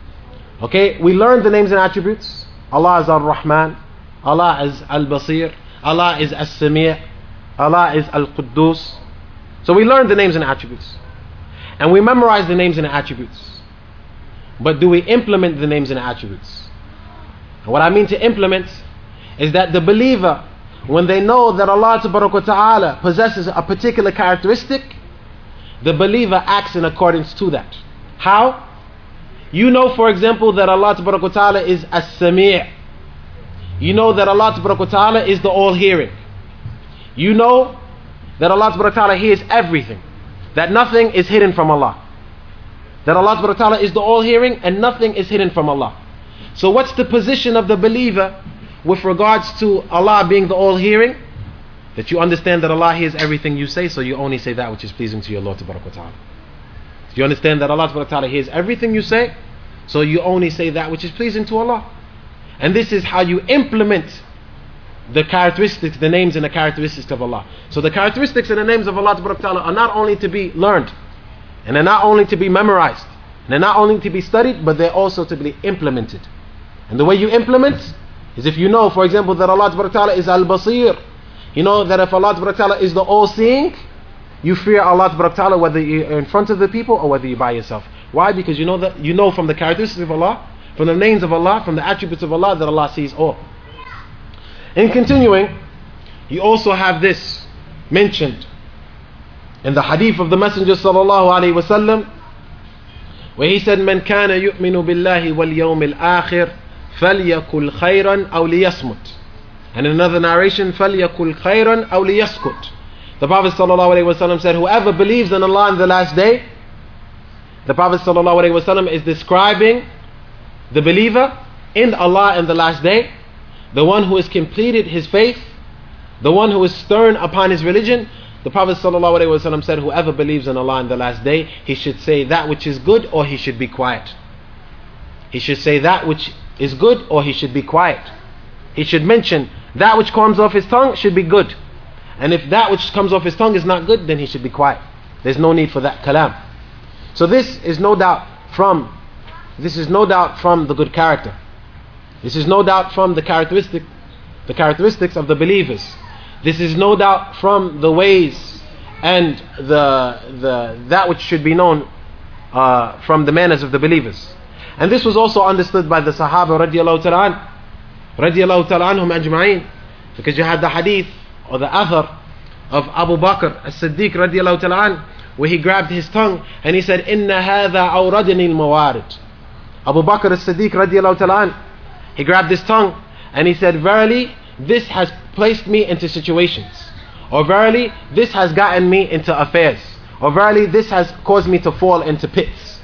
Okay, we learn the names and attributes. Allah is Ar-Rahman, Allah is Al-Basir, Allah is As-Sami', Allah is Al-Quddus. So we learn the names and attributes, and we memorize the names and attributes. But do we implement the names and attributes? And what I mean to implement is that the believer, when they know that Allah Ta'ala possesses a particular characteristic, the believer acts in accordance to that. How? You know, for example, that Allah Ta'ala is As-Sami'. You know that Allah Ta'ala is the all-hearing. You know that Allah Ta'ala hears everything, that nothing is hidden from Allah, that Allah Ta'ala is the all-hearing and nothing is hidden from Allah. So what's the position of the believer with regards to Allah being the all-hearing? That you understand that Allah hears everything you say, so you only say that which is pleasing to your Lord Ta'ala. You understand that Allah Ta'ala hears everything you say, so you only say that which is pleasing to Allah. And this is how you implement the characteristics, the names and the characteristics of Allah. So the characteristics and the names of Allah Ta'ala are not only to be learned, and they're not only to be memorized, and they're not only to be studied, but they're also to be implemented. And the way you implement is if you know, for example, that Allah Ta'ala is Al-Basir. You know that if Allah Ta'ala is the all-seeing, you fear Allah Ta'ala whether you're in front of the people or whether you're by yourself. Why? Because you know from the characteristics of Allah, from the names of Allah, from the attributes of Allah, that Allah sees all. In continuing, you also have this mentioned in the hadith of the Messenger sallallahu alaihi wasallam, where he said, "Man kana yu'minu billahi wal yawmil akhir, falyakul khayran aw liyasmut." And in another narration, falyakul khayran aw liyaskut. The Prophet sallallahu alaihi wasallam said, whoever believes in Allah in the last day, the Prophet sallallahu alaihi wasallam is describing the believer in Allah in the last day, the one who has completed his faith, the one who is stern upon his religion. The Prophet ﷺ said, whoever believes in Allah in the last day, he should say that which is good, or he should be quiet. He should say that which is good, or he should be quiet. He should mention that which comes off his tongue should be good, and if that which comes off his tongue is not good, then he should be quiet. There's no need for that kalam. So this is no doubt from the good character. This is no doubt from the characteristics of the believers. This is no doubt from the ways and that which should be known from the manners of the believers. And this was also understood by the Sahaba radiallahu ta'ala anhum ajma'in, because you had the hadith or the athar of Abu Bakr as-Siddiq radiallahu ta'ala where he grabbed his tongue and he said, Inna hadha awradani al-mawarid. Abu Bakr as-Siddiq radiallahu ta'ala, he grabbed his tongue and he said, verily this has placed me into situations, or verily this has gotten me into affairs, or verily this has caused me to fall into pits.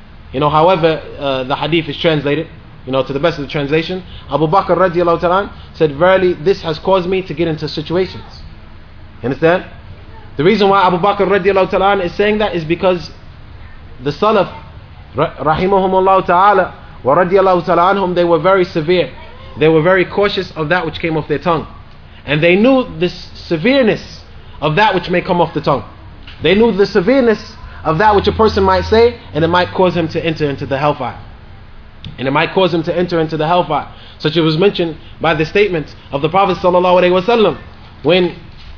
However the hadith is translated, to the best of the translation, Abu Bakr radiallahu ta'ala said, verily this has caused me to get into situations. You understand? The reason why Abu Bakr radiallahu ta'ala is saying that is because the Salaf rahimahumullah ta'ala wa radiallahu ta'ala anhum, they were very severe. They were very cautious of that which came off their tongue. And they knew the severeness of that which may come off the tongue. They knew the severeness of that which a person might say, and it might cause him to enter into the hellfire. And it might cause him to enter into the hellfire. Such as was mentioned by the statement of the Prophet sallallahu alaihi wasallam when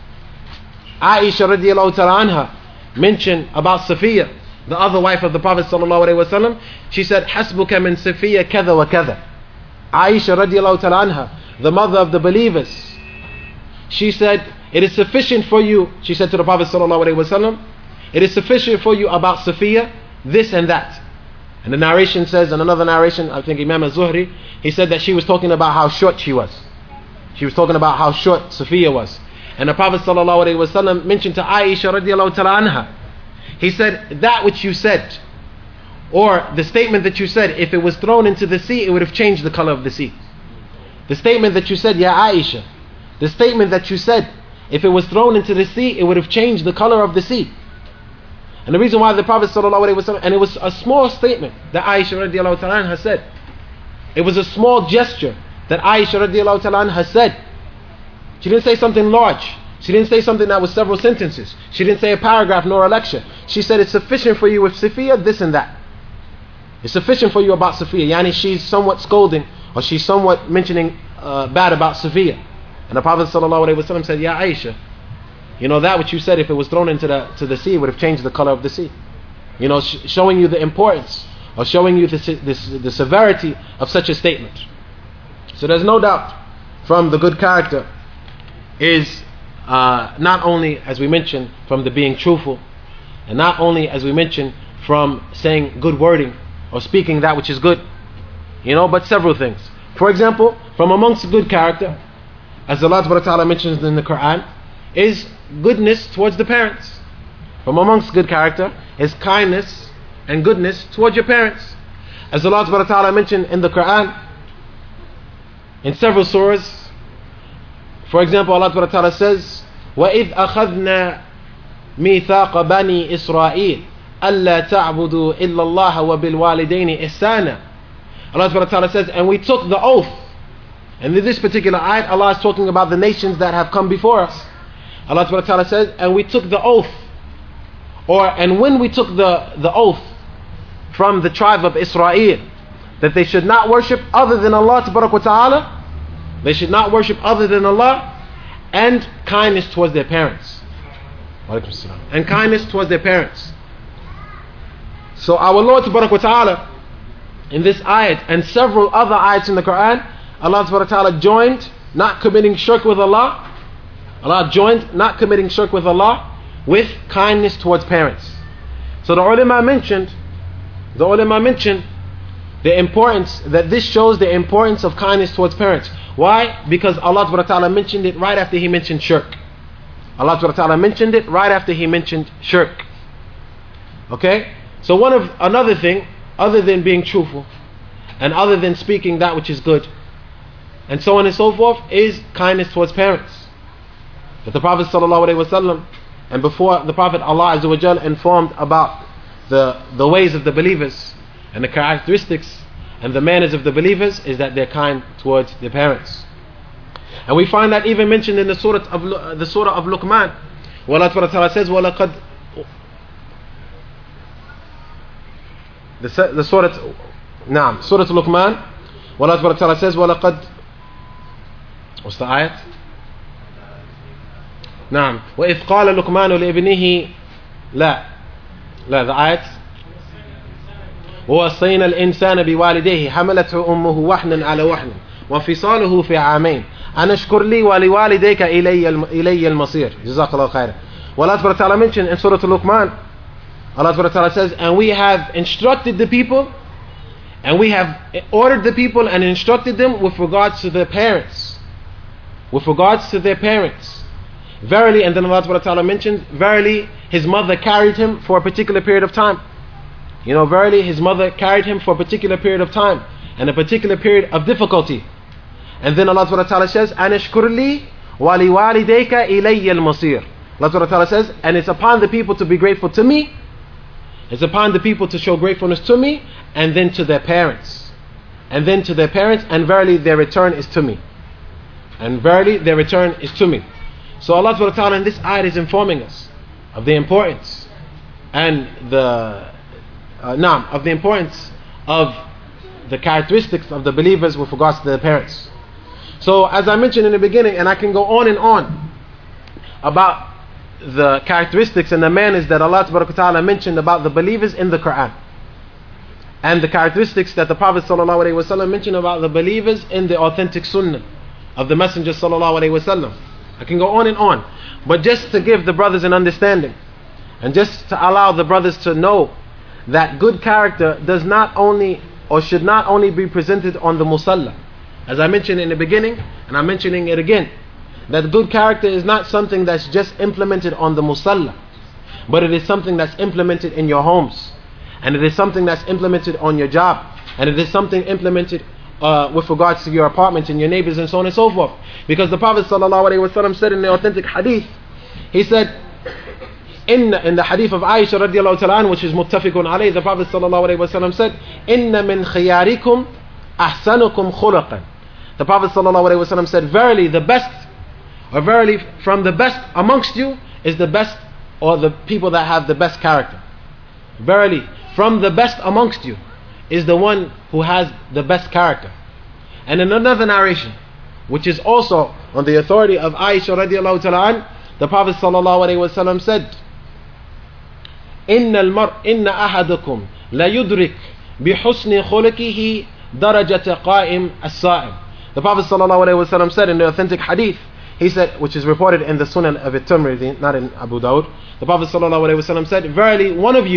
Aisha radiallahu ta'ala anha mentioned about Safiya, the other wife of the Prophet sallallahu alaihi wasallam. She said, Hasbuka min Safiya kada wa kada. Aisha radiallahu ta'ala anha, the mother of the believers, she said, it is sufficient for you, she said to the Prophet sallallahu alaihi wasallam, it is sufficient for you about Safiya, this and that. And the narration says, in another narration, I think Imam al-Zuhri, he said that she was talking about how short she was. She was talking about how short Safiya was. And the Prophet sallallahu alaihi wasallam mentioned to Aisha radiallahu ta'ala anha, he said, that which you said, or the statement that you said, if it was thrown into the sea, it would have changed the color of the sea. The statement that you said, Ya Aisha, the statement that you said, if it was thrown into the sea, it would have changed the color of the sea. And the reason why the Prophet sallallahu alaihi wasallam, and it was a small statement that Aisha radiallahu ta'ala anha said. It was a small gesture that Aisha radiallahu ta'ala anha said. She didn't say something large. She didn't say something that was several sentences. She didn't say a paragraph nor a lecture. She said, it's sufficient for you with Safiya, this and that. It's sufficient for you about Safiya. Yani she's somewhat scolding, or she's somewhat mentioning bad about Safiya. And the Prophet sallallahu alaihi wasallam said, Ya Aisha, that which you said, if it was thrown into the sea, would have changed the color of the sea. Showing you the importance, or showing you the severity of such a statement. So there's no doubt from the good character is not only, as we mentioned, from the being truthful, and not only, as we mentioned, from saying good wording or speaking that which is good, but several things. For example, from amongst good character, as Allah Subhanahu wa Ta'ala mentions in the Quran, is goodness towards the parents. From amongst good character is kindness and goodness towards your parents. As Allah Subhanahu wa Ta'ala mentioned in the Quran, in several surahs. For example, Allah Subhanahu wa Ta'ala says, وَإِذْ أَخَذْنَا مِيثَاقَ بَنِي إِسْرَائِيلَ أَلَّا تَعْبُدُوا إِلَّا اللَّهَ وَبِالْوَالِدَيْنِ إِحْسَانًا. Allah Subhanahu wa Ta'ala says, and we took the oath. And in this particular ayat, Allah is talking about the nations that have come before us. Allah Subhanahu wa Ta'ala says, and we took the oath, and when we took the oath from the tribe of Israel, that they should not worship other than Allah Ta'ala, they should not worship other than Allah, and kindness towards their parents. And kindness towards their parents. So our Lord Ta'ala, in this ayat and several other ayats in the Quran, Allah Subhanahu wa Ta'ala joined not committing shirk with Allah. Allah joined not committing shirk with Allah with kindness towards parents. So the ulama mentioned the importance, that this shows the importance of kindness towards parents. Why? Because Allah Subhanahu wa Ta'ala mentioned it right after He mentioned shirk. Allah Subhanahu wa Ta'ala mentioned it right after He mentioned shirk. Okay? So another thing, other than being truthful, and other than speaking that which is good, and so on and so forth, is kindness towards parents. But the Prophet sallallahu alaihi wasallam, and before the Prophet, Allah Azza wa Jal informed about the ways of the believers and the characteristics and the manners of the believers, is that they're kind towards their parents. And we find that even mentioned in the surah of Luqman, where Allah Ta'ala says, وَلَقَدْ the surah Luqman, where Allah Ta'ala says, وَلَقَدْ, what's the ayat? نعم. وإذ قال لقمان لابنه لا the ayat ووصينا الإنسان بوالديه حملته أمه وحنا على وحن وفصاله في عامين أن اشكر لي ولوالديك إلي المصير. جزاك الله خير. Allah Subhanahu wa ta'ala mentioned in Surah Al-Luqman, Allah Subhanahu wa ta'ala says, and we have instructed the people, and we have ordered the people and instructed them with regards to their parents. With regards to their parents. Verily, and then Allah Subhanahu wa ta'ala mentioned, verily his mother carried him for a particular period of time. Verily his mother carried him for a particular period of time and a particular period of difficulty. And then Allah Subhanahu wa ta'ala says, Anashkur li wa liwalidayka ilayya al-masir. Allah Subhanahu wa ta'ala says, and it's upon the people to be grateful to me, it's upon the people to show gratefulness to me, and then to their parents. And then to their parents, and verily their return is to me. And verily their return is to me. So Allah Subhanahu wa ta'ala in this ayat is informing us of the importance and of the importance of the characteristics of the believers with regards to their parents. So as I mentioned in the beginning, and I can go on and on about the characteristics and the manners that Allah Subhanahu wa ta'ala mentioned about the believers in the Quran, and the characteristics that the Prophet sallallahu alaihi wasallam mentioned about the believers in the authentic sunnah of the Messenger sallallahu alaihi wasallam. I can go on and on, but just to give the brothers an understanding, and just to allow the brothers to know that good character does not only or should not only be presented on the musalla. As I mentioned in the beginning, and I'm mentioning it again, that good character is not something that's just implemented on the musalla, but it is something that's implemented in your homes, and it is something that's implemented on your job, and it is something implemented with regards to your apartment and your neighbors and so on and so forth. Because the Prophet ﷺ said in the authentic hadith, he said, in the hadith of Aisha radiallahu ta'ala, which is muttafiqun alayh, the Prophet ﷺ said, Inna min khiyarikum ahsanukum khulaqan. The Prophet ﷺ said, verily the best, or verily from the best amongst you is the best, or the people that have the best character. Verily from the best amongst you is the one who has the best character. And in another narration, which is also on the authority of Aisha radiallahu ta'ala, the Prophet ﷺ said, Inna ahadakum la yudrik bihusni khuluqihi darajata qa'im as-sa'im. The Prophet ﷺ said in the authentic hadith, he said, which is reported in the Sunan of At-Tirmidhi, not in Abu Dawud, the Prophet ﷺ said, verily one of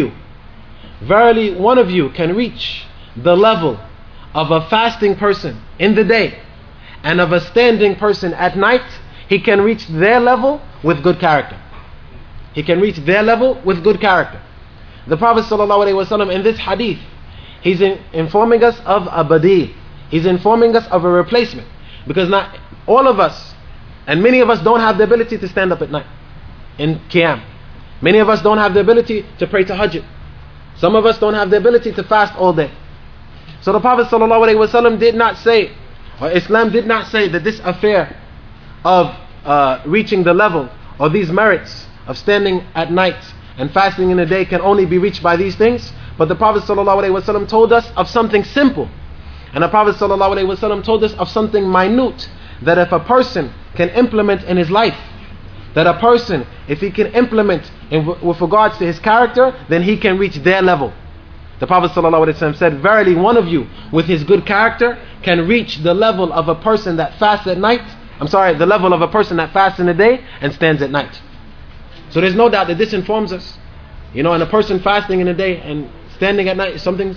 you can reach the level of a fasting person in the day and of a standing person at night. He can reach their level with good character. He can reach their level with good character. The Prophet ﷺ in this hadith, he's informing us of a badil. He's informing us of a replacement. Because not all of us, and many of us don't have the ability to stand up at night in Qiyam. Many of us don't have the ability to pray tahajjud. Some of us don't have the ability to fast all day. So the Prophet ﷺ did not say, or Islam did not say that this affair of reaching the level or these merits of standing at night and fasting in the day can only be reached by these things. But the Prophet ﷺ told us of something simple. And the Prophet ﷺ told us of something minute, that if a person can implement in his life, that a person, if he can implement with regards to his character, then he can reach their level. The Prophet ﷺ said, verily one of you with his good character can reach the level of a person that fasts at night. The level of a person that fasts in the day and stands at night. So there's no doubt that this informs us. And a person fasting in the day and standing at night is something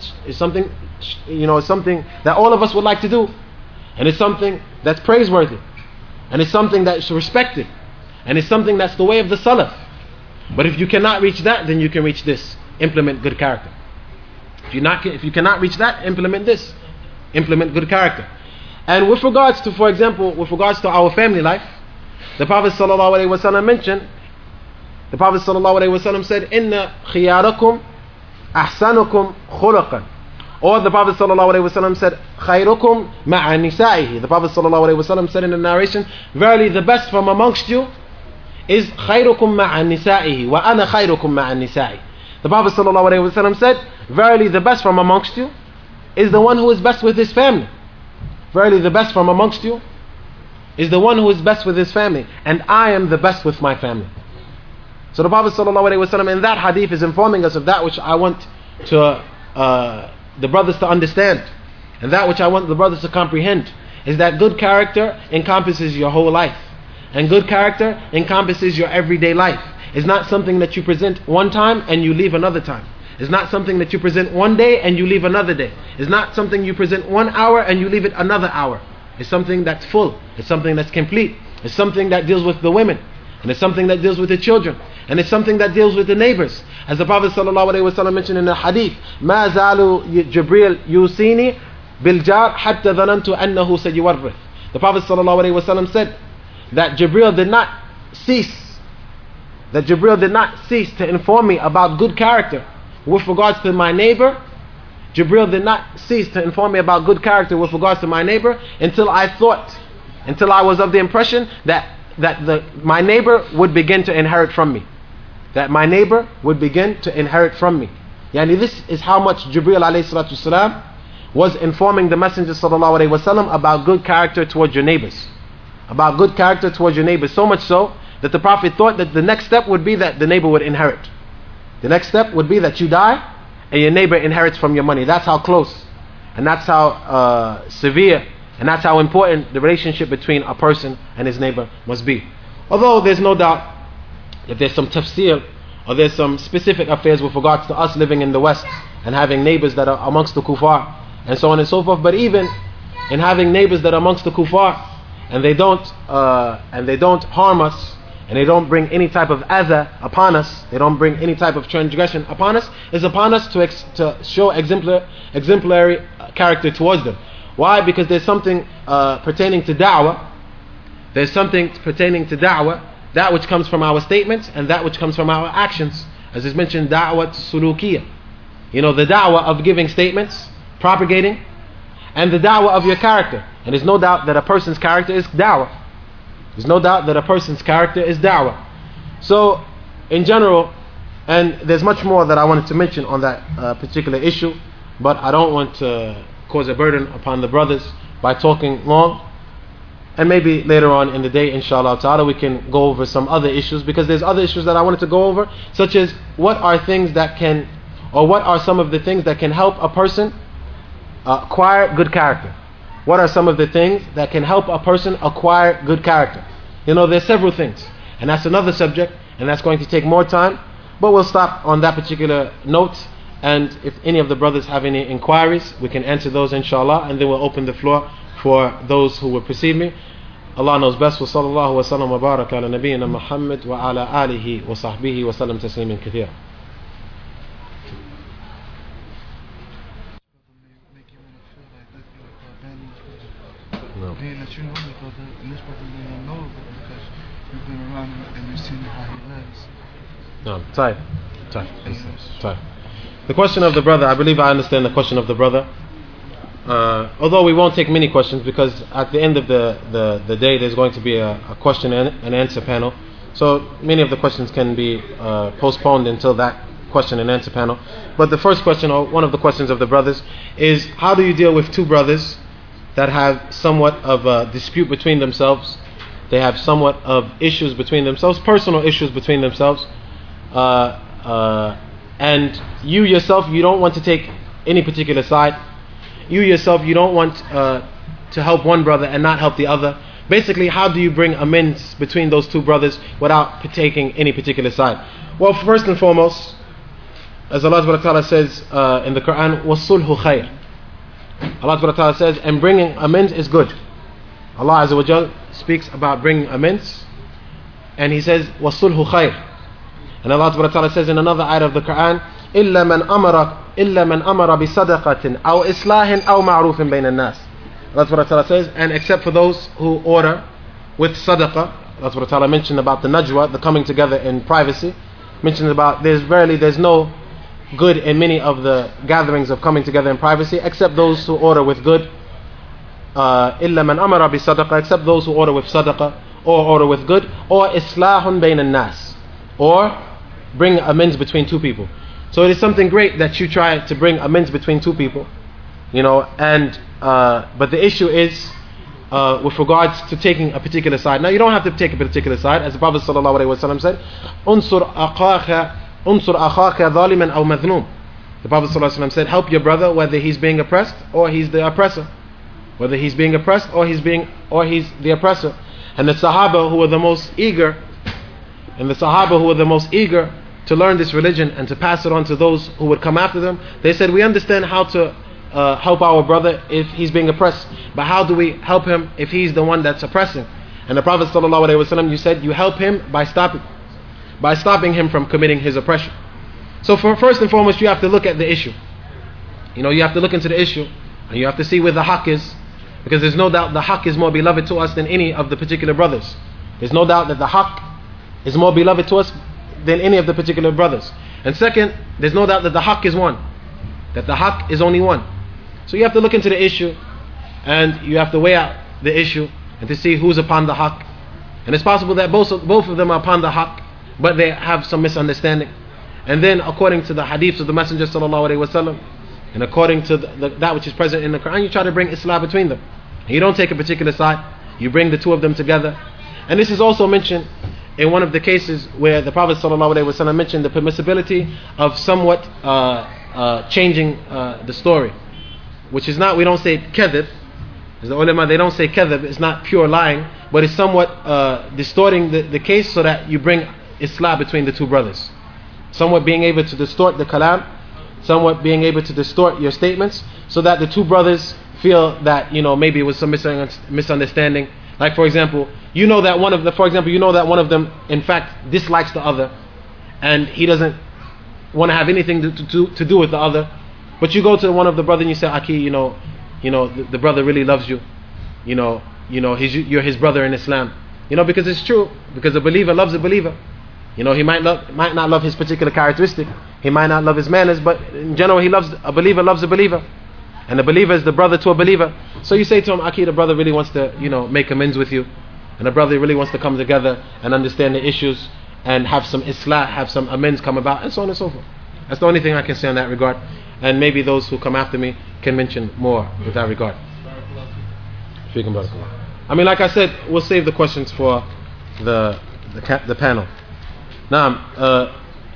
that all of us would like to do. And it's something that's praiseworthy. And it's something that's respected. And it's something that's the way of the Salaf. But if you cannot reach that, then you can reach this. Implement good character. If you cannot reach that, implement this. Implement good character. And with regards to, for example, our family life, the Prophet ﷺ mentioned, the Prophet ﷺ said, Inna khiyarakum ahsanukum khulaqan. Or the Prophet ﷺ said, Khayrukum ma'a nisa'ihi. The Prophet ﷺ said in the narration, verily the best from amongst you is khayrukum ma'a nisa'ihi wa ana khayrukum ma'a nisa'i. The Prophet ﷺ said, verily the best from amongst you is the one who is best with his family. Verily the best from amongst you is the one who is best with his family, and I am the best with my family. So the Prophet ﷺ in that hadith is informing us of that which I want to the brothers to understand, and that which I want the brothers to comprehend, is that good character encompasses your whole life, and good character encompasses your everyday life. It's not something that you present one time and you leave another time. It's not something that you present one day and you leave another day. It's not something you present 1 hour and you leave it another hour. It's something that's full. It's something that's complete. It's something that deals with the women, and it's something that deals with the children, and it's something that deals with the neighbors. As the Prophet ﷺ mentioned in the hadith, مَا زَالُ جِبْرِيلُ يُوصِينِي بِالْجَارِ حَتَّى ظَنَنْتُ أَنَّهُ سَيُوَرِّثُ. The Prophet ﷺ said that Jibreel did not cease to inform me about good character with regards to my neighbor. Jibreel did not cease to inform me about good character with regards to my neighbor until I was of the impression that my neighbor would begin to inherit from me. That my neighbor would begin to inherit from me. Yani this is how much Jibreel ﷺ was informing the Messenger ﷺ about good character towards your neighbors. About good character towards your neighbors. So much so that the Prophet thought that the next step would be that the neighbor would inherit. The next step would be that you die and your neighbor inherits from your money. That's how close, and that's how severe, and that's how important the relationship between a person and his neighbor must be. Although there's no doubt that there's some tafsir, or there's some specific affairs with regards to us living in the West and having neighbors that are amongst the kuffar and so on and so forth. But even in having neighbors that are amongst the kuffar and they don't harm us, and they don't bring any type of adha upon us, they don't bring any type of transgression upon us, is upon us to show exemplary character towards them. Why? Because there's something pertaining to da'wah. There's something pertaining to da'wah, that which comes from our statements and that which comes from our actions. As is mentioned, da'wah sulukiyah. You know, the da'wah of giving statements, propagating, and the da'wah of your character. And there's no doubt that a person's character is da'wah. There's no doubt that a person's character is da'wah. So, in general, and there's much more that I wanted to mention on that particular issue, but I don't want to cause a burden upon the brothers by talking long. And maybe later on in the day, inshallah ta'ala, we can go over some other issues, because there's other issues that I wanted to go over, such as what are some of the things that can help a person acquire good character. What are some of the things that can help a person acquire good character? You know, there's several things, and that's another subject, and that's going to take more time, but we'll stop on that particular note. And if any of the brothers have any inquiries, we can answer those inshallah, and then we'll open the floor for those who will precede me. Allah knows best. Wa sallallahu wa sallam wa baraka ala nabiyyina Muhammad wa ala alihi wa sahbihi wa sallam tasliman kathira. No. Being that you know me, brother, and this brother may not know because you've been around him and you've seen how he lives. No, time. The question of the brother, I believe I understand the question of the brother. Although we won't take many questions, because at the end of the day there's going to be a question and answer panel. So many of the questions can be postponed until that question and answer panel. But the first question, or one of the questions of the brothers, is how do you deal with two brothers that have somewhat of a dispute between themselves? They have somewhat of issues between themselves, personal issues between themselves, and you yourself, you don't want to take any particular side. You yourself, you don't want to help one brother and not help the other. Basically, how do you bring amends between those two brothers without taking any particular side? Well, first and foremost, as Allah subhanahu wa ta'ala says in the Quran, وَالصُّلْحُ خَيْرٌ. Allah subhanahu wa ta'ala says, and bringing amends is good. Allah azza wa jal speaks about bringing amends, and He says, وَالصُّلْحُ خَيْرٌ. And Allah subhanahu wa ta'ala says in another ayah of the Quran, إِلَّا مَنْ أَمَرَ بِصَدَقَةٍ أَوْ إِصْلَاحٍ أَوْ مَعْرُوفٍ بَيْنَ النَّاسِ. Allah subhanahu wa ta'ala says, and except for those who order with sadaqah. Allah subhanahu wa ta'ala mentioned about the najwa, the coming together in privacy. Mentioned about there's no good in many of the gatherings of coming together in privacy, except those who order with good. إِلَّا مَنْ أَمَرَ بِصَدَقَةٍ, except those who order with sadaqah or order with good, or إِصْلَاحٌ بَيْنَ النَّاسِ, or bring amends between two people. So it is something great that you try to bring amends between two people, you know. And but the issue is with regards to taking a particular side. Now you don't have to take a particular side, as the Prophet ﷺ said, "Unsur akhaka zaliman aw madhnum." The Prophet ﷺ said, help your brother whether he's being oppressed or he's the oppressor. Whether he's being oppressed or he's the oppressor. And the Sahaba who were the most eager, to learn this religion and to pass it on to those who would come after them, they said, we understand how to help our brother if he's being oppressed, but how do we help him if he's the one that's oppressing? And the Prophet ﷺ, you said you help him by stopping him from committing his oppression. So first and foremost, you have to look at the issue. You have to look into the issue, and you have to see where the haqq is, because there's no doubt the haqq is more beloved to us than any of the particular brothers. There's no doubt that the haqq is more beloved to us than any of the particular brothers. And second, there's no doubt that the haqq is one, that the haqq is only one. So you have to look into the issue, and you have to weigh out the issue and to see who's upon the haqq. And it's possible that both of them are upon the haqq, but they have some misunderstanding. And then according to the hadiths of the Messenger ﷺ, and according to that which is present in the Quran, you try to bring Islah between them. And you don't take a particular side, you bring the two of them together. And this is also mentioned in one of the cases where the Prophet ﷺ mentioned the permissibility of somewhat changing the story, which is not, we don't say kadhib, as the ulama, they don't say kadhib, it's not pure lying, but it's somewhat distorting the case so that you bring Islah between the two brothers. Somewhat being able to distort the kalam, somewhat being able to distort your statements, so that the two brothers feel that maybe it was some misunderstanding. Like for example, you know that one of them in fact dislikes the other, and he doesn't want to have anything to do with the other. But you go to one of the brothers and you say, Aki, the brother really loves you. You're his brother in Islam. Because it's true. Because a believer loves a believer. He might not love his particular characteristic. He might not love his manners, but in general, a believer loves a believer. And a believer is the brother to a believer. So you say to him, Aki, the brother really wants to, make amends with you. And the brother really wants to come together and understand the issues and have some islah, have some amends come about, and so on and so forth. That's the only thing I can say in that regard. And maybe those who come after me can mention more with that regard. I mean, like I said, we'll save the questions for the panel. Now,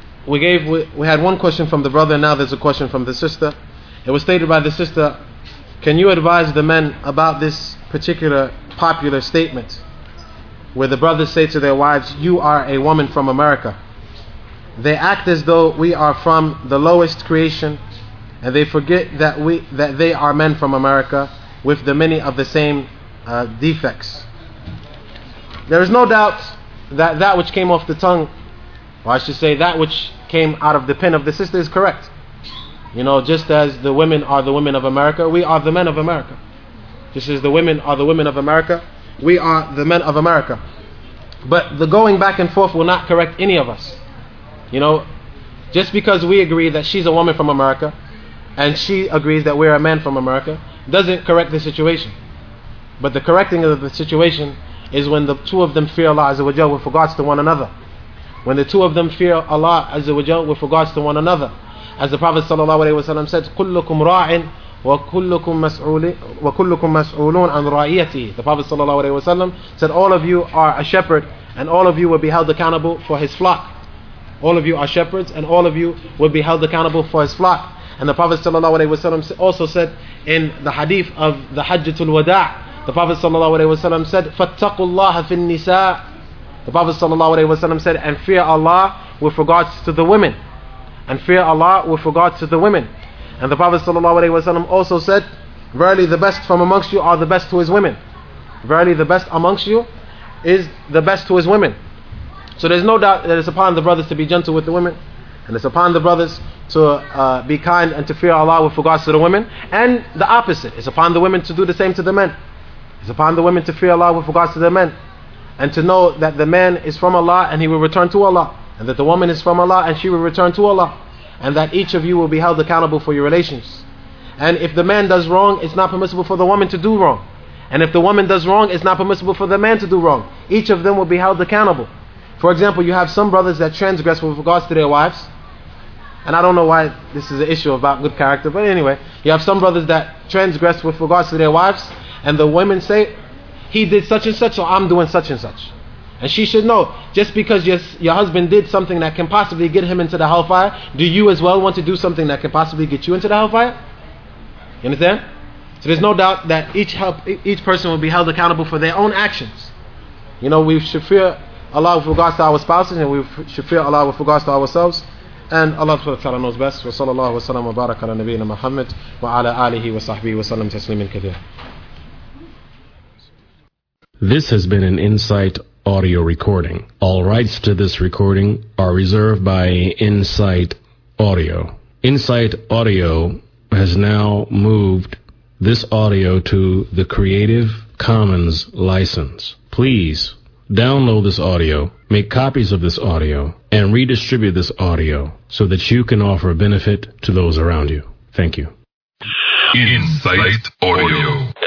we had one question from the brother, and now there's a question from the sister. It was stated by the sister, can you advise the men about this particular popular statement where the brothers say to their wives, you are a woman from America. They act as though we are from the lowest creation, and they forget that they are men from America with the many of the same defects. There is no doubt that which came off the tongue, or I should say that which came out of the pen of the sister, is correct. Just as the women are the women of America, we are the men of America. Just as the women are the women of America, we are the men of America. But the going back and forth will not correct any of us. Just because we agree that she's a woman from America and she agrees that we're a man from America doesn't correct the situation. But the correcting of the situation is when the two of them fear Allah Azza wa Jal with regards to one another. When the two of them fear Allah Azza wa Jal with regards to one another. As the Prophet ﷺ said, كُلُّكُمْ رَاعٍ وَكُلُّكُمْ مَسْعُولُونَ عَنْ رَائِيَتِهِ. The Prophet ﷺ said, all of you are a shepherd, and all of you will be held accountable for his flock. All of you are shepherds, and all of you will be held accountable for his flock. And the Prophet ﷺ also said in the hadith of the Hajjatul Wada', the Prophet ﷺ said, فَاتَّقُوا اللَّهَ فِي النِّسَاءِ. The Prophet ﷺ said, and fear Allah with regards to the women. And fear Allah with regards to the women. And the Prophet ﷺ also said, verily the best from amongst you are the best to his women. Verily the best amongst you is the best to his women. So there's no doubt that it's upon the brothers to be gentle with the women, and it's upon the brothers to be kind and to fear Allah with regards to the women. And the opposite, it's upon the women to do the same to the men. It's upon the women to fear Allah with regards to the men, and to know that the man is from Allah and he will return to Allah, and that the woman is from Allah and she will return to Allah, and that each of you will be held accountable for your relations. And if the man does wrong, it's not permissible for the woman to do wrong. And if the woman does wrong, it's not permissible for the man to do wrong. Each of them will be held accountable. For example, you have some brothers that transgress with regards to their wives. And I don't know why this is an issue about good character, but anyway, you have some brothers that transgress with regards to their wives, and the women say, he did such and such, so I'm doing such and such. And she should know, just because your husband did something that can possibly get him into the hellfire, do you as well want to do something that can possibly get you into the hellfire? You understand? So there's no doubt that each person will be held accountable for their own actions. You know, we should fear Allah with regards to our spouses, and we should fear Allah with regards to ourselves. And Allah subhanahu wa ta'ala knows best. Wa sallallahu wa sallam wa baraka ala nabiyyina Muhammad wa ala alihi wa sahbihi wa sallam tasliman kathira. This has been an Insight audio recording. All rights to this recording are reserved by Insight Audio. Insight Audio has now moved this audio to the Creative Commons license. Please download this audio, make copies of this audio, and redistribute this audio so that you can offer a benefit to those around you. Thank you. Insight Audio.